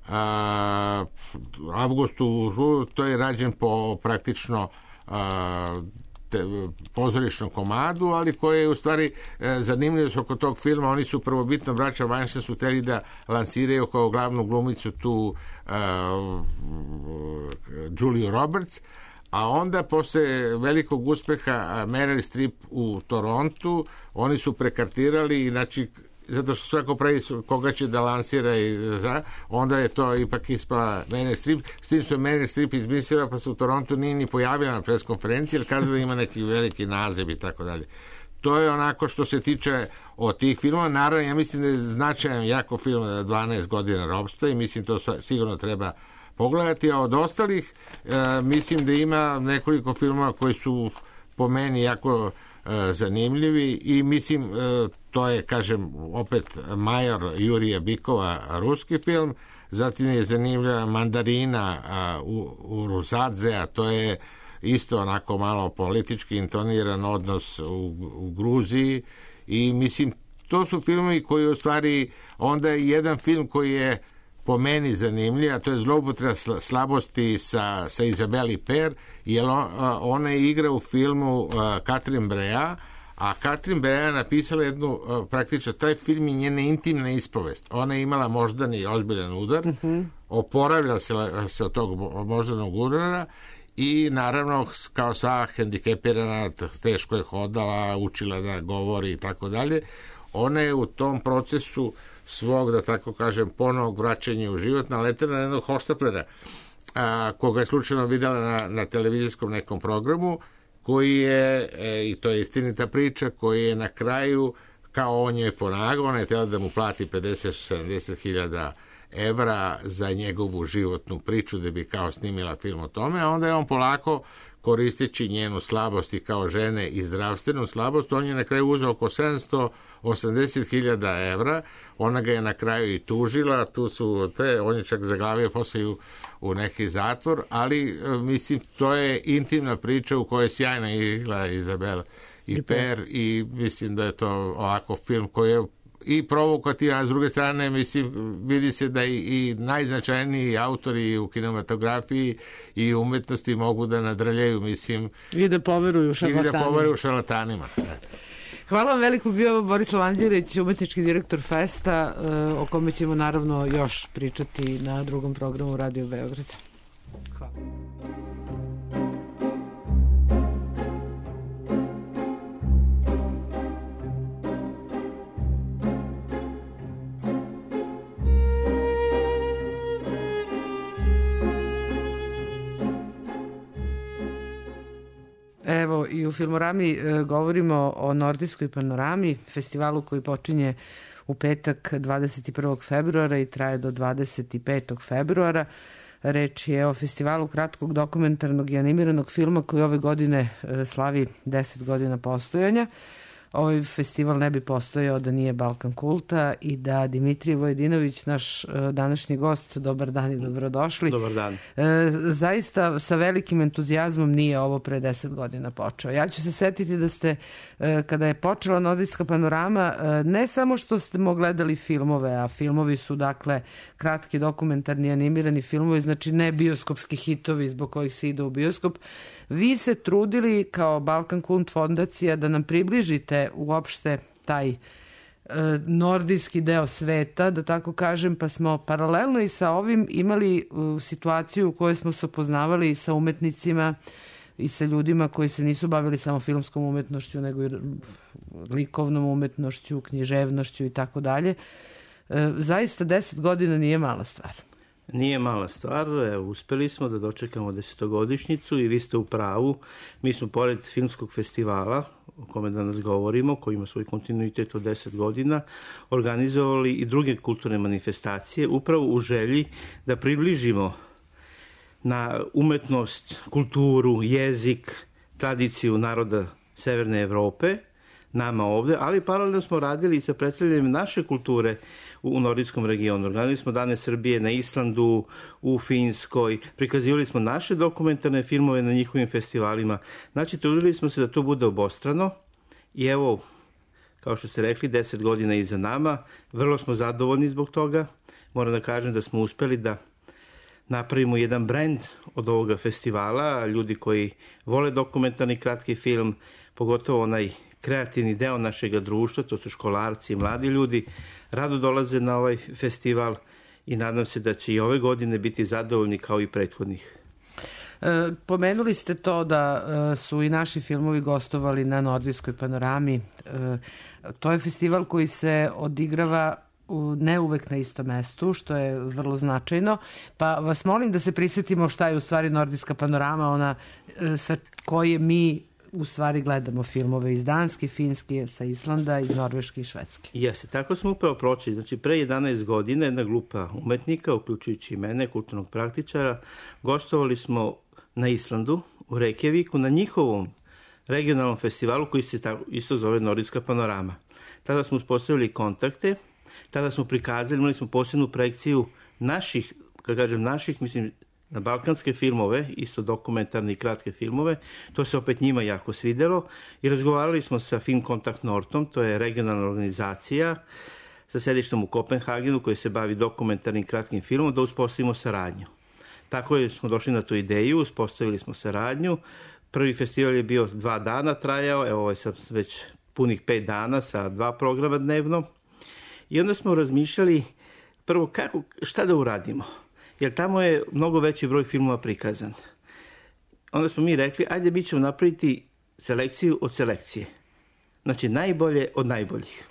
Avgustu, to je rađen po praktično pozorišnom komadu, ali koje je u stvari zanimljivost oko tog filma. Oni su prvobitno, braća Weinstein su hteli da lansiraju kao glavnu glumicu tu Julia Roberts, a onda posle velikog uspeha Meryl Streep u Torontu oni su prekartirali, znači zato što svako pravi koga će da lansira onda je to ipak ispala Meryl Streep, s tim što je Meryl Streep izmislila, pa se u Torontu nije ni pojavila na preskonferenciji, jer kazala ima neki veliki naziv i tako dalje. To je onako što se tiče od tih filmova. Naravno, ja mislim da je značajan jako film 12 godina ropstva i mislim to sigurno treba pogledati, a od ostalih mislim da ima nekoliko filmova koji su po meni jako zanimljivi i mislim to je, kažem, opet Major Jurija Bikova, ruski film, zatim je zanimljiva Mandarina u Rusadzea, to je isto onako malo politički intoniran odnos u Gruziji i mislim to su filmovi koji u stvari onda je jedan film koji je po meni zanimljiv, a to je Zloupotreba slabosti sa Izabeli Per, jer ona igra u filmu Katrin Brea, a Katrin Brea je napisala jednu, praktično, taj film je njena intimna ispovest. Ona je imala moždani ozbiljan udar, oporavlja se od tog moždanog udara i naravno kao sva hendikepirana, teško je hodala, učila da govori i tako dalje. Ona je u tom procesu svog, da tako kažem, ponovog vraćanja u život naletela na jednog hoštaplera, koga je slučajno videla na televizijskom nekom programu, koji je, i to je istinita priča, koji je na kraju, kao on je ponagao, ona je htjela da mu plati 50-70 hiljada evra za njegovu životnu priču da bi kao snimila film o tome, a onda je on polako, koristeći njenu slabost i kao žene i zdravstvenu slabost, on je na kraju uzeo oko 780.000 evra, ona ga je na kraju i tužila, tu su on je čak zaglavio posle u neki zatvor, ali mislim to je intimna priča u kojoj je sjajno igrala Izabela i Per i mislim da je to ovako film koji je i provokativan, a s druge strane mislim vidi se da i najznačajniji autori u kinematografiji i umetnosti mogu da nadrljaju, mislim, i da poveruju šarlatanima. Hvala vam veliko, bio Borislav Anđelić, umetnički direktor Festa, o kome ćemo naravno još pričati na drugom programu Radio Beograd. Hvala. Evo, i u Filmorami govorimo o Nordijskoj panorami, festivalu koji počinje u petak 21. februara i traje do 25. februara. Reč je o festivalu kratkog dokumentarnog i animiranog filma koji ove godine slavi 10 godina postojanja. Ovaj festival ne bi postojao da nije Balkan kulta i da Dimitrije Vojedinović, naš današnji gost, dobar dan i dobrodošli. Dobar dan. Zaista sa velikim entuzijazmom nije ovo pre 10 godina počeo. Ja ću se setiti da ste, kada je počela Nordijska panorama, ne samo što ste gledali filmove, a filmovi su dakle kratki dokumentarni animirani filmovi, znači ne bioskopski hitovi zbog kojih se ide u bioskop, vi se trudili kao Balkan Kult fondacija da nam približite uopšte taj nordijski deo sveta, da tako kažem, pa smo paralelno i sa ovim imali situaciju u kojoj smo se upoznavali i sa umetnicima i sa ljudima koji se nisu bavili samo filmskom umetnošću, nego i likovnom umetnošću, književnošću i tako dalje. Zaista 10 godina nije mala stvar. Nije mala stvar, uspeli smo da dočekamo 10-godišnjicu i vi ste u pravu. Mi smo pored filmskog festivala, o kome danas govorimo, koji ima svoj kontinuitet od 10 godina, organizovali i druge kulturne manifestacije, upravo u želji da približimo na umetnost, kulturu, jezik, tradiciju naroda Severne Evrope, nama ovde, ali paralelno smo radili i sa predstavljanjem naše kulture u nordijskom regionu. Organizovali smo Dane Srbije na Islandu, u Finskoj, prikazivali smo naše dokumentarne filmove na njihovim festivalima. Znači, trudili smo se da to bude obostrano i evo, kao što ste rekli, 10 godina iza nama, vrlo smo zadovoljni zbog toga. Moram da kažem da smo uspeli da napravimo jedan brend od ovoga festivala, ljudi koji vole dokumentarni kratki film, pogotovo onaj kreativni deo našeg društva, to su školarci i mladi ljudi, rado dolaze na ovaj festival i nadam se da će i ove godine biti zadovoljni kao i prethodnih. Pomenuli ste to da su i naši filmovi gostovali na Nordijskoj panorami. To je festival koji se odigrava ne uvek na istom mestu, što je vrlo značajno. Pa vas molim da se prisjetimo šta je u stvari Nordijska panorama, ona sa koje mi u stvari gledamo filmove iz Danske, Finske, sa Islanda, iz Norveške i Švedske. Jeste, tako smo upravo prošli. Znači, pre 11 godina jedna grupa umetnika, uključujući i mene, kulturnog praktičara, gostovali smo na Islandu, u Reykjaviku, na njihovom regionalnom festivalu koji se isto zove Nordijska panorama. Tada smo uspostavili kontakte, tada smo prikazali, imali smo posebnu projekciju naših, kad kažem naših, mislim, na balkanske filmove, isto dokumentarne i kratke filmove. To se opet njima jako svidelo i razgovarali smo sa Film Kontakt Nortom, to je regionalna organizacija sa sedištem u Kopenhagenu koji se bavi dokumentarnim kratkim filmom, da uspostavimo saradnju. Tako smo došli na tu ideju, uspostavili smo saradnju. Prvi festival je bio 2 dana trajao, evo ovaj sam već punih 5 dana sa 2 programa dnevno. I onda smo razmišljali prvo šta da uradimo. Jer tamo je mnogo veći broj filmova prikazan. onda smo mi rekli, ajde mi ćemo napraviti selekciju od selekcije. Znači, najbolje od najboljih.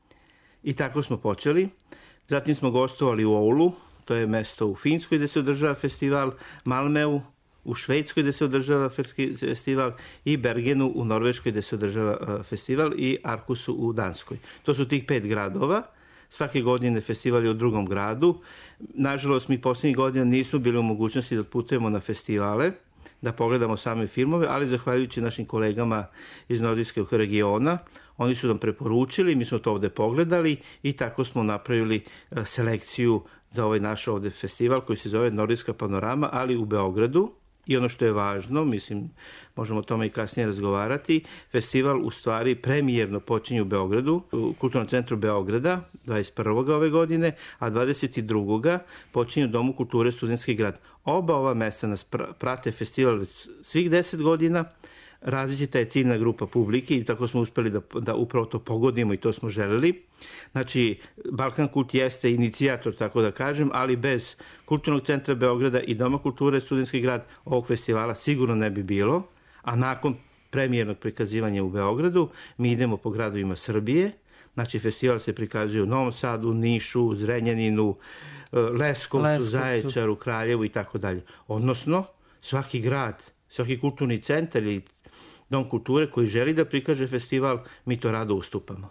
I tako smo počeli. Zatim smo gostovali u Oulu, to je mesto u Finskoj gde se održava festival, Malmeu u Švedskoj gde se održava festival i Bergenu u Norveškoj gde se održava festival i Arkusu u Danskoj. To su tih 5 gradova. Svake godine festival je u drugom gradu. Nažalost, mi posljednjih godina nismo bili u mogućnosti da odputujemo na festivale, da pogledamo same filmove, ali zahvaljujući našim kolegama iz nordijskog regiona, oni su nam preporučili, mi smo to ovde pogledali i tako smo napravili selekciju za ovaj naš ovde festival koji se zove Nordijska panorama, ali u Beogradu. I ono što je važno, mislim, možemo o tome i kasnije razgovarati, festival u stvari premijerno počinje u Beogradu, u Kulturnom centru Beograda, 21. ove godine, a 22. počinje u Domu kulture Studentski grad. Oba ova mesta nas prate festival svih 10 godina, različita je ciljna grupa publike i tako smo uspeli da upravo to pogodimo i to smo želeli. Znači, Balkan Kult jeste inicijator, tako da kažem, ali bez Kulturnog centra Beograda i Doma kulture Studentski grad ovog festivala sigurno ne bi bilo, a nakon premijernog prikazivanja u Beogradu mi idemo po gradovima Srbije. Znači, festival se prikazuje u Novom Sadu, Nišu, Zrenjaninu, Leskovcu, Zaječaru, Kraljevu i tako dalje. Odnosno, svaki grad, svaki kulturni centar ili Dom kulture koji želi da prikaže festival, mi to rado ustupamo.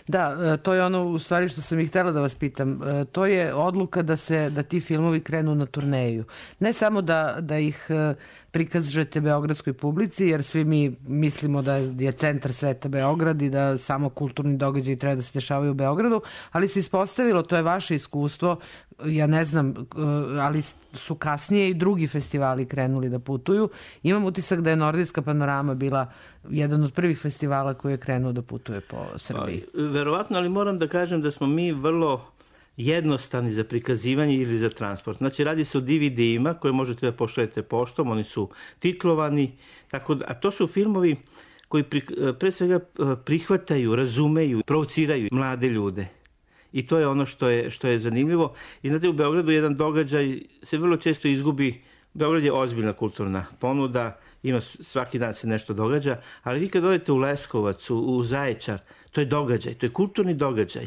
Da, to je ono u stvari što sam i htjela da vas pitam. To je odluka da ti filmovi krenu na turneju. Ne samo da ih prikažete beogradskoj publici, jer svi mi mislimo da je centar sveta Beograd i da samo kulturni događaji treba da se dešavaju u Beogradu, ali se ispostavilo, to je vaše iskustvo, ja ne znam, ali su kasnije i drugi festivali krenuli da putuju. Imam utisak da je Nordijska panorama bila jedan od prvih festivala koji je krenuo da putuje po Srbiji. Verovatno, ali moram da kažem da smo mi vrlo jednostavni za prikazivanje ili za transport. Znači, radi se o DVD-ima koje možete da pošaljete poštom, oni su titlovani, a to su filmovi koji pre svega prihvataju, razumeju, provociraju mlade ljude. I to je ono što je zanimljivo. I znate, u Beogradu jedan događaj se vrlo često izgubi. Beograd je ozbiljna kulturna ponuda, ima svaki dan se nešto događa, ali vi kad odete u Leskovac, u Zaječar, to je događaj, to je kulturni događaj.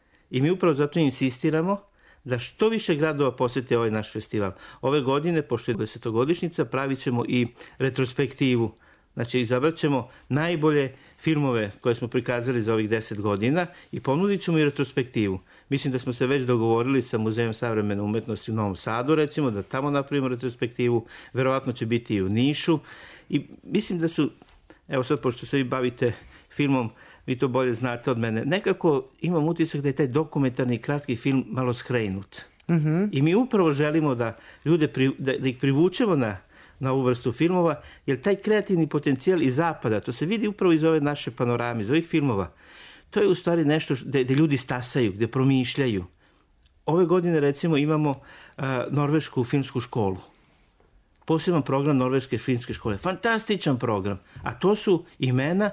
I mi upravo zato insistiramo da što više gradova posete ovaj naš festival. Ove godine, pošto je 10-godišnjica, pravit ćemo i retrospektivu. Znači, izabrat ćemo najbolje filmove koje smo prikazali za ovih 10 godina i ponudit ćemo i retrospektivu. Mislim da smo se već dogovorili sa Muzejom savremene umetnosti u Novom Sadu, recimo, da tamo napravimo retrospektivu. Verovatno će biti i u Nišu. I mislim da su, evo sad, pošto se vi bavite filmom, vi to bolje znate od mene, nekako imam utisak da je taj dokumentarni kratki film malo skrenut. I mi upravo želimo da ljude, da ih privučemo na ovu vrstu filmova, jer taj kreativni potencijal iz zapada, to se vidi upravo iz ove naše panorame, iz ovih filmova, to je u stvari nešto gde ljudi stasaju, gde promišljaju. Ove godine, recimo, imamo Norvešku filmsku školu. Poseban program Norveške filmske škole. Fantastičan program. A to su imena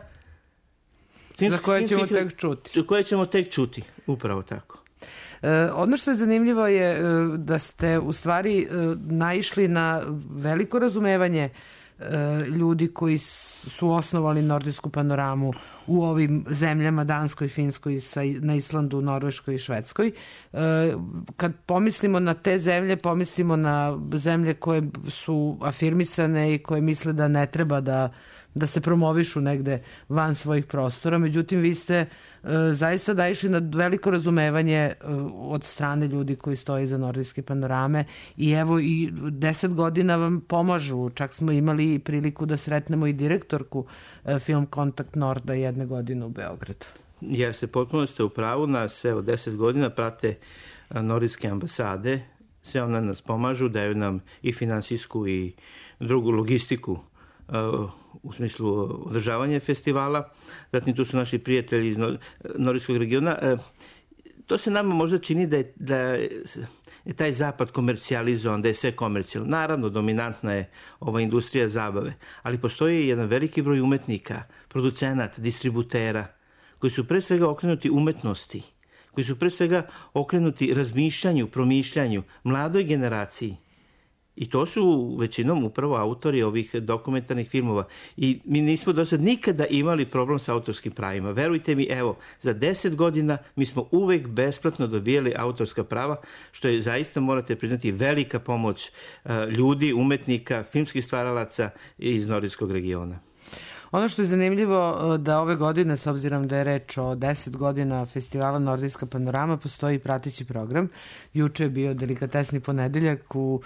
za koje ćemo tek čuti. Koje ćemo tek čuti, upravo tako. Ono što je zanimljivo je da ste u stvari naišli na veliko razumevanje ljudi koji su osnovali Nordijsku panoramu u ovim zemljama, Danskoj, Finskoj, na Islandu, Norveškoj i Švedskoj. Kad pomislimo na te zemlje, pomislimo na zemlje koje su afirmisane i koje misle da ne treba da se promovišu negde van svojih prostora. Međutim, vi ste zaista naišli na veliko razumevanje od strane ljudi koji stoje iza Nordijske panorame i evo i 10 godina vam pomažu. Čak smo imali priliku da sretnemo i direktorku Film Kontakt Norda jedne godine u Beogradu. Jeste, potpuno ste u pravu. Nas, evo, 10 godina prate nordijske ambasade. Sve one nas pomažu, daju nam i finansijsku i drugu logistiku u smislu održavanja festivala. Zatim tu su naši prijatelji iz nordijskog regiona. To se nama možda čini da je taj zapad komercijalizovan, da je sve komercijalno. Naravno, dominantna je ova industrija zabave, ali postoji jedan veliki broj umetnika, producenata, distributera, koji su pre svega okrenuti umetnosti, koji su pre svega okrenuti razmišljanju, promišljanju, mladoj generaciji. I to su većinom upravo autori ovih dokumentarnih filmova. I mi nismo do sad nikada imali problem sa autorskim pravima. Verujte mi, evo, za 10 godina mi smo uvek besplatno dobijali autorska prava, što je zaista, morate priznati, velika pomoć ljudi, umetnika, filmskih stvaralaca iz nordijskog regiona. Ono što je zanimljivo da ove godine, s obzirom da je reč o 10 godina festivala Nordijska panorama, postoji prateći program. Juče je bio delikatesni ponedeljak u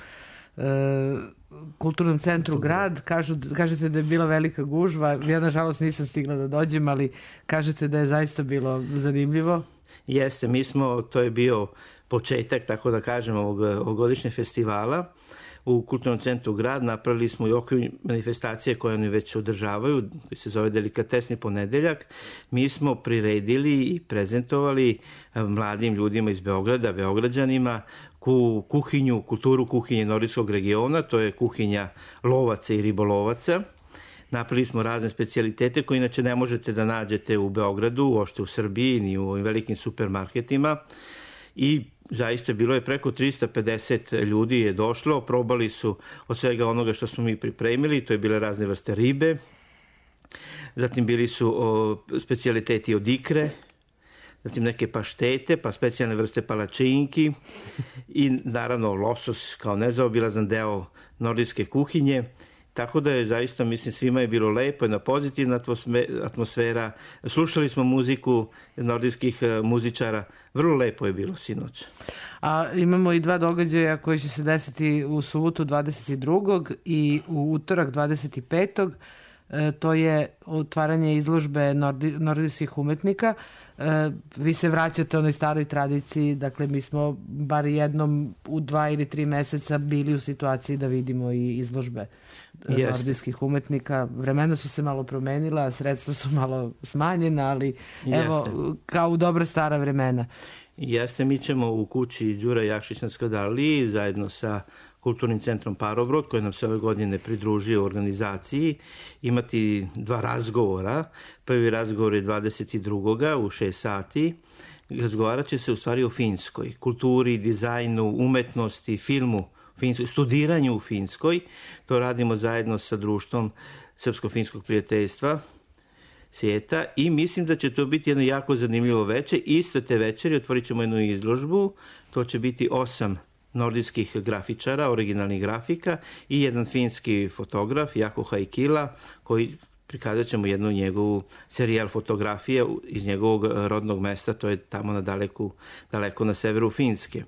Kulturnom centru Grad. Kažete da je bila velika gužva. Ja, nažalost, nisam stigla da dođem, ali kažete da je zaista bilo zanimljivo. Jeste, to je bio početak, tako da kažem, ovogodišnjeg festivala. U Kulturnom centru Grad napravili smo i okvir manifestacije koje oni već održavaju, koji se zove Delikatesni ponedeljak. Mi smo priredili i prezentovali mladim ljudima iz Beograda, Beograđanima, kulturu kuhinje nordijskog regiona, to je kuhinja lovaca i ribolovaca. Napravili smo razne specijalitete koje inače ne možete da nađete u Beogradu, uopšte u Srbiji, ni u ovim velikim supermarketima. I zaista bilo je preko 350 ljudi je došlo, probali su od svega onoga što smo mi pripremili, to je bile razne vrste ribe, zatim bili su specijaliteti od ikre, zatim neke paštete, pa specijalne vrste palačinki i naravno losos kao nezaobilazan deo nordijske kuhinje. Tako da je zaista, mislim, svima je bilo lepo, jedna pozitivna atmosfera. Slušali smo muziku nordijskih muzičara. Vrlo lepo je bilo sinoć. A imamo i dva događaja koji će se desiti u subotu 22. i u utorak 25. To je otvaranje izložbe nordijskih umetnika. Vi se vraćate onoj staroj tradiciji, dakle mi smo bar jednom u 2 ili 3 meseca bili u situaciji da vidimo i izložbe nordijskih umetnika. Vremena su se malo promenila, sredstva su malo smanjena, ali evo, kao u dobra stara vremena. Jeste, mi ćemo u kući Đura Jakšić na Skadaliji zajedno sa Kulturnim centrom Parobrod, koji nam se ove godine pridružio u organizaciji, imati 2 razgovora. Prvi razgovor je 22. u 6 sati. Razgovarat će se u stvari o Finskoj, kulturi, dizajnu, umetnosti, filmu, studiranju u Finskoj. To radimo zajedno sa društvom Srpsko-finskog prijateljstva svijeta i mislim da će to biti jedno jako zanimljivo večer. Isto te večeri otvorit ćemo jednu izložbu. To će biti 8 nordijskih grafičara, originalnih grafika i jedan finski fotograf, Jako Haikila, koji prikazat ćemo jednu njegovu serijal fotografije iz njegovog rodnog mesta, to je tamo daleko na severu Finske.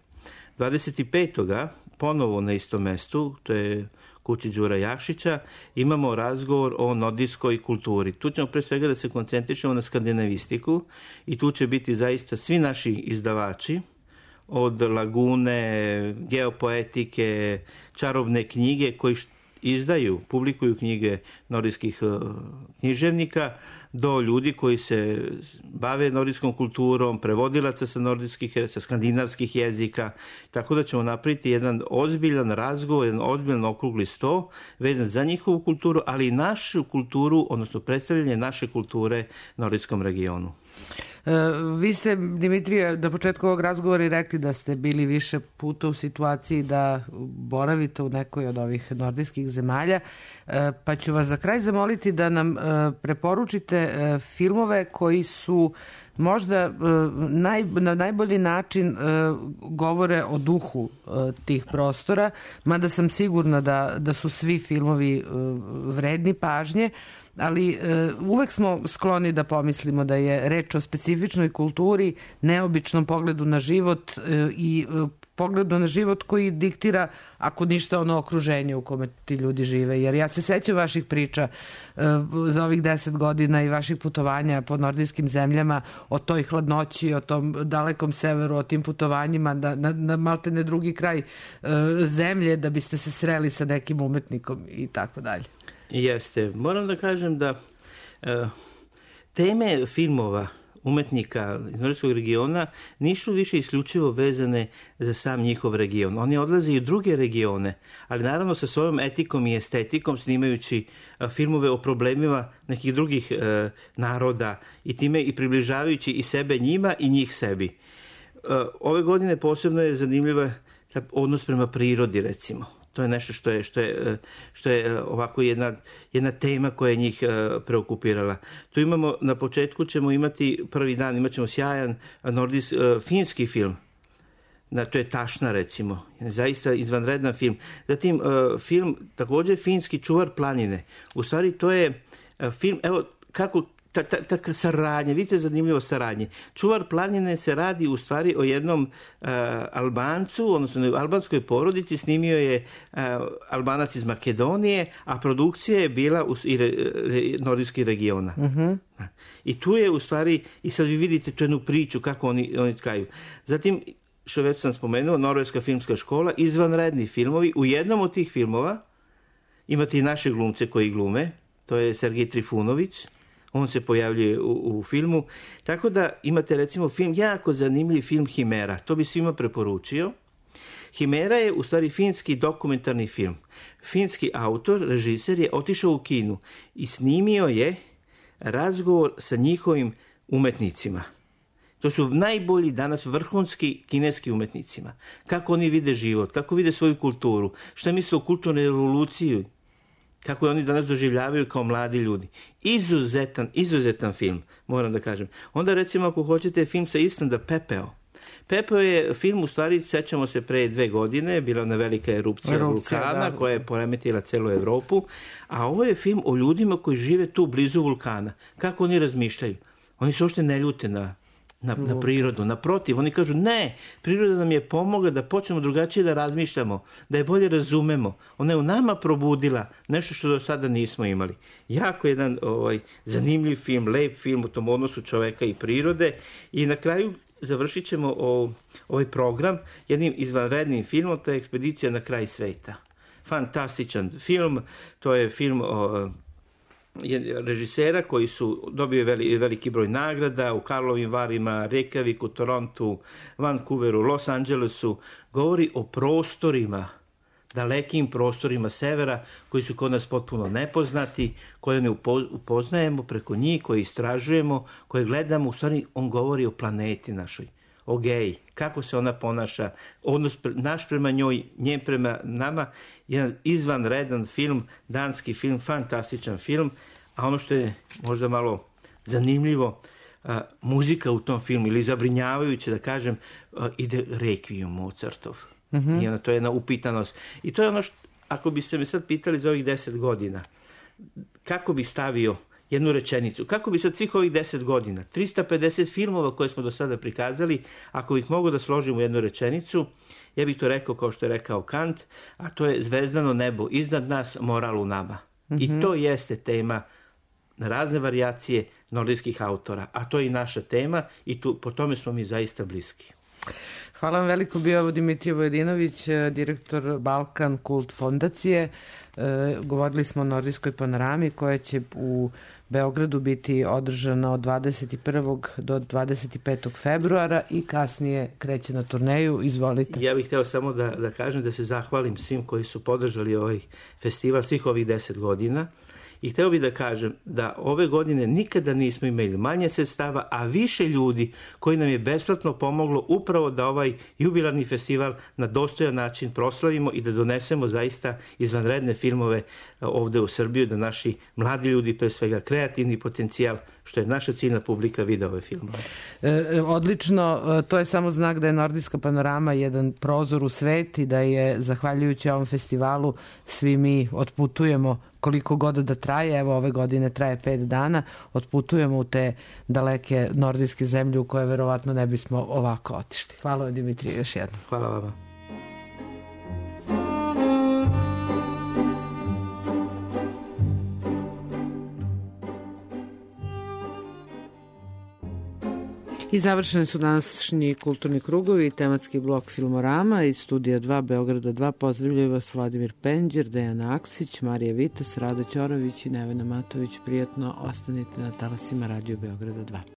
25. ponovo na istom mestu, to je kući Đura Jakšića, imamo razgovor o nordijskoj kulturi. Tu ćemo pre svega da se koncentrišemo na skandinavistiku i tu će biti zaista svi naši izdavači, od Lagune, geopoetike, čarobne knjige koji publikuju knjige nordijskih književnika, do ljudi koji se bave nordijskom kulturom, prevodilaca sa skandinavskih jezika, tako da ćemo napraviti jedan ozbiljan razgovor, jedan ozbiljan okrugli sto vezan za njihovu kulturu, ali i našu kulturu, odnosno predstavljanje naše kulture nordijskom regionu. Vi ste, Dimitrije, na početku ovog razgovora i rekli da ste bili više puta u situaciji da boravite u nekoj od ovih nordijskih zemalja, pa ću vas za kraj zamoliti da nam preporučite filmove koji su možda na najbolji način govore o duhu tih prostora, mada sam sigurna da su svi filmovi vredni pažnje, ali uvek smo skloni da pomislimo da je reč o specifičnoj kulturi, neobičnom pogledu na život i pogledu na život koji diktira, ako ništa, ono okruženje u kome ti ljudi žive. Jer ja se sećam vaših priča za ovih 10 godina i vaših putovanja po nordijskim zemljama, o toj hladnoći, o tom dalekom severu, o tim putovanjima na maltene drugi kraj zemlje da biste se sreli sa nekim umetnikom i tako dalje. Jeste. Moram da kažem da teme filmova umetnika iz nordijskog regiona nisu više isključivo vezane za sam njihov region. Oni odlaze i u druge regione, ali naravno sa svojom etikom i estetikom, snimajući filmove o problemima nekih drugih naroda i time i približavajući i sebe njima i njih sebi. Ove godine posebno je zanimljiva odnos prema prirodi, recimo. To je nešto što je ovako jedna tema koja je njih preokupirala. Tu imamo, na početku ćemo imati, prvi dan imat ćemo sjajan finski film. To je Tašna, recimo. Zaista izvanredan film. Zatim film, također finski, Čuvar planine. U stvari to je film, evo kako ta saradnja, vidite zanimljivo saradnje. Čuvar planine se radi u stvari o jednom Albancu, odnosno albanskoj porodici, snimio je Albanac iz Makedonije, a produkcija je bila iz nordijskih regiona. I tu je u stvari, i sad vi vidite tu jednu priču kako oni tkaju. Zatim, što već sam spomenuo, Norveška filmska škola, izvanredni filmovi. U jednom od tih filmova imate i naše glumce koji glume, to je Sergej Trifunović, on se pojavljuje u filmu. Tako da imate recimo film, jako zanimljiv film Himera, to bi svima preporučio. Himera je u stvari finski dokumentarni film. Finski autor, režiser je otišao u Kinu i snimio je razgovor sa njihovim umetnicima. To su najbolji danas vrhunski kineski umetnicima. Kako oni vide život, kako vide svoju kulturu, šta misle o kulturnoj revoluciji, kako oni danas doživljavaju kao mladi ljudi. Izuzetan film, moram da kažem. Onda recimo ako hoćete film sa Islanda, Pepeo. Pepeo je film, u stvari, sećamo se pre 2 godine, bila ona velika erupcija vulkana koja je poremetila celu Evropu, a ovo je film o ljudima koji žive tu blizu vulkana. Kako oni razmišljaju? Oni se uopšte ne ljute na prirodu. Naprotiv, oni kažu ne, priroda nam je pomogla da počnemo drugačije da razmišljamo, da je bolje razumemo. Ona je u nama probudila nešto što do sada nismo imali. Jako jedan zanimljiv film, lep film u tom odnosu čoveka i prirode. I na kraju završit ćemo ovaj program jednim izvanrednim filmom, to je Ekspedicija na kraj sveta. Fantastičan film, to je film režisera koji su dobio veliki broj nagrada u Karlovim Varima, Reykjaviku, Torontu, Vancouveru, Los Angelesu. Govori o prostorima, dalekim prostorima severa koji su kod nas potpuno nepoznati, koje ne upoznajemo preko njih, koje istražujemo, koje gledamo. U stvari on govori o planeti našoj, o Geji, kako se ona ponaša, odnos naš prema njoj, njen prema nama. Jedan izvanredan film, danski film, fantastičan film. A ono što je možda malo zanimljivo, muzika u tom filmu, ili zabrinjavajuće da kažem, ide Requiem Mozartov. I to je jedna upitanost. I to je ono što, ako biste me sad pitali za ovih 10 godina, kako bih stavio jednu rečenicu, kako bi sad svih ovih 10 godina, 350 filmova koje smo do sada prikazali, ako bih mogao da složim u jednu rečenicu, ja bih to rekao kao što je rekao Kant, a to je zvezdano nebo iznad nas, moral u nama. I to jeste tema na razne varijacije nordijskih autora, a to je i naša tema i po tome smo mi zaista bliski. Hvala vam veliko, bio ovo Dimitrije Vojedinović, direktor Balkan Kult fondacije. Govorili smo o nordijskoj panorami koja će u Beogradu biti održana od 21. do 25. februara i kasnije kreće na turneju. Izvolite. Ja bih hteo samo da kažem da se zahvalim svim koji su podržali ovaj festival svih ovih 10 godina. I hteo bih da kažem da ove godine nikada nismo imali manje sredstava, a više ljudi koji nam je besplatno pomoglo upravo da ovaj jubilarni festival na dostojan način proslavimo i da donesemo zaista izvanredne filmove ovde u Srbiju, da naši mladi ljudi, pre svega kreativni potencijal, što je naša ciljna publika, vide ove filmove. Odlično, to je samo znak da je nordijska panorama jedan prozor u svet i da je, zahvaljujući ovom festivalu, svi mi otputujemo koliko god da traje. Evo, ove godine traje 5 dana, otputujemo u te daleke nordijske zemlje u koje verovatno ne bismo ovako otišli. Hvala vam, Dimitrije, još jednom. Hvala vama. I završeni su današnji kulturni krugovi i tematski blok Filmorama iz Studija 2 Beograda 2. Pozdravljaju vas Vladimir Penđer, Dejana Aksić, Marija Vitas, Rada Ćorović i Nevena Matović. Prijatno ostanite na talasima Radio Beograda 2.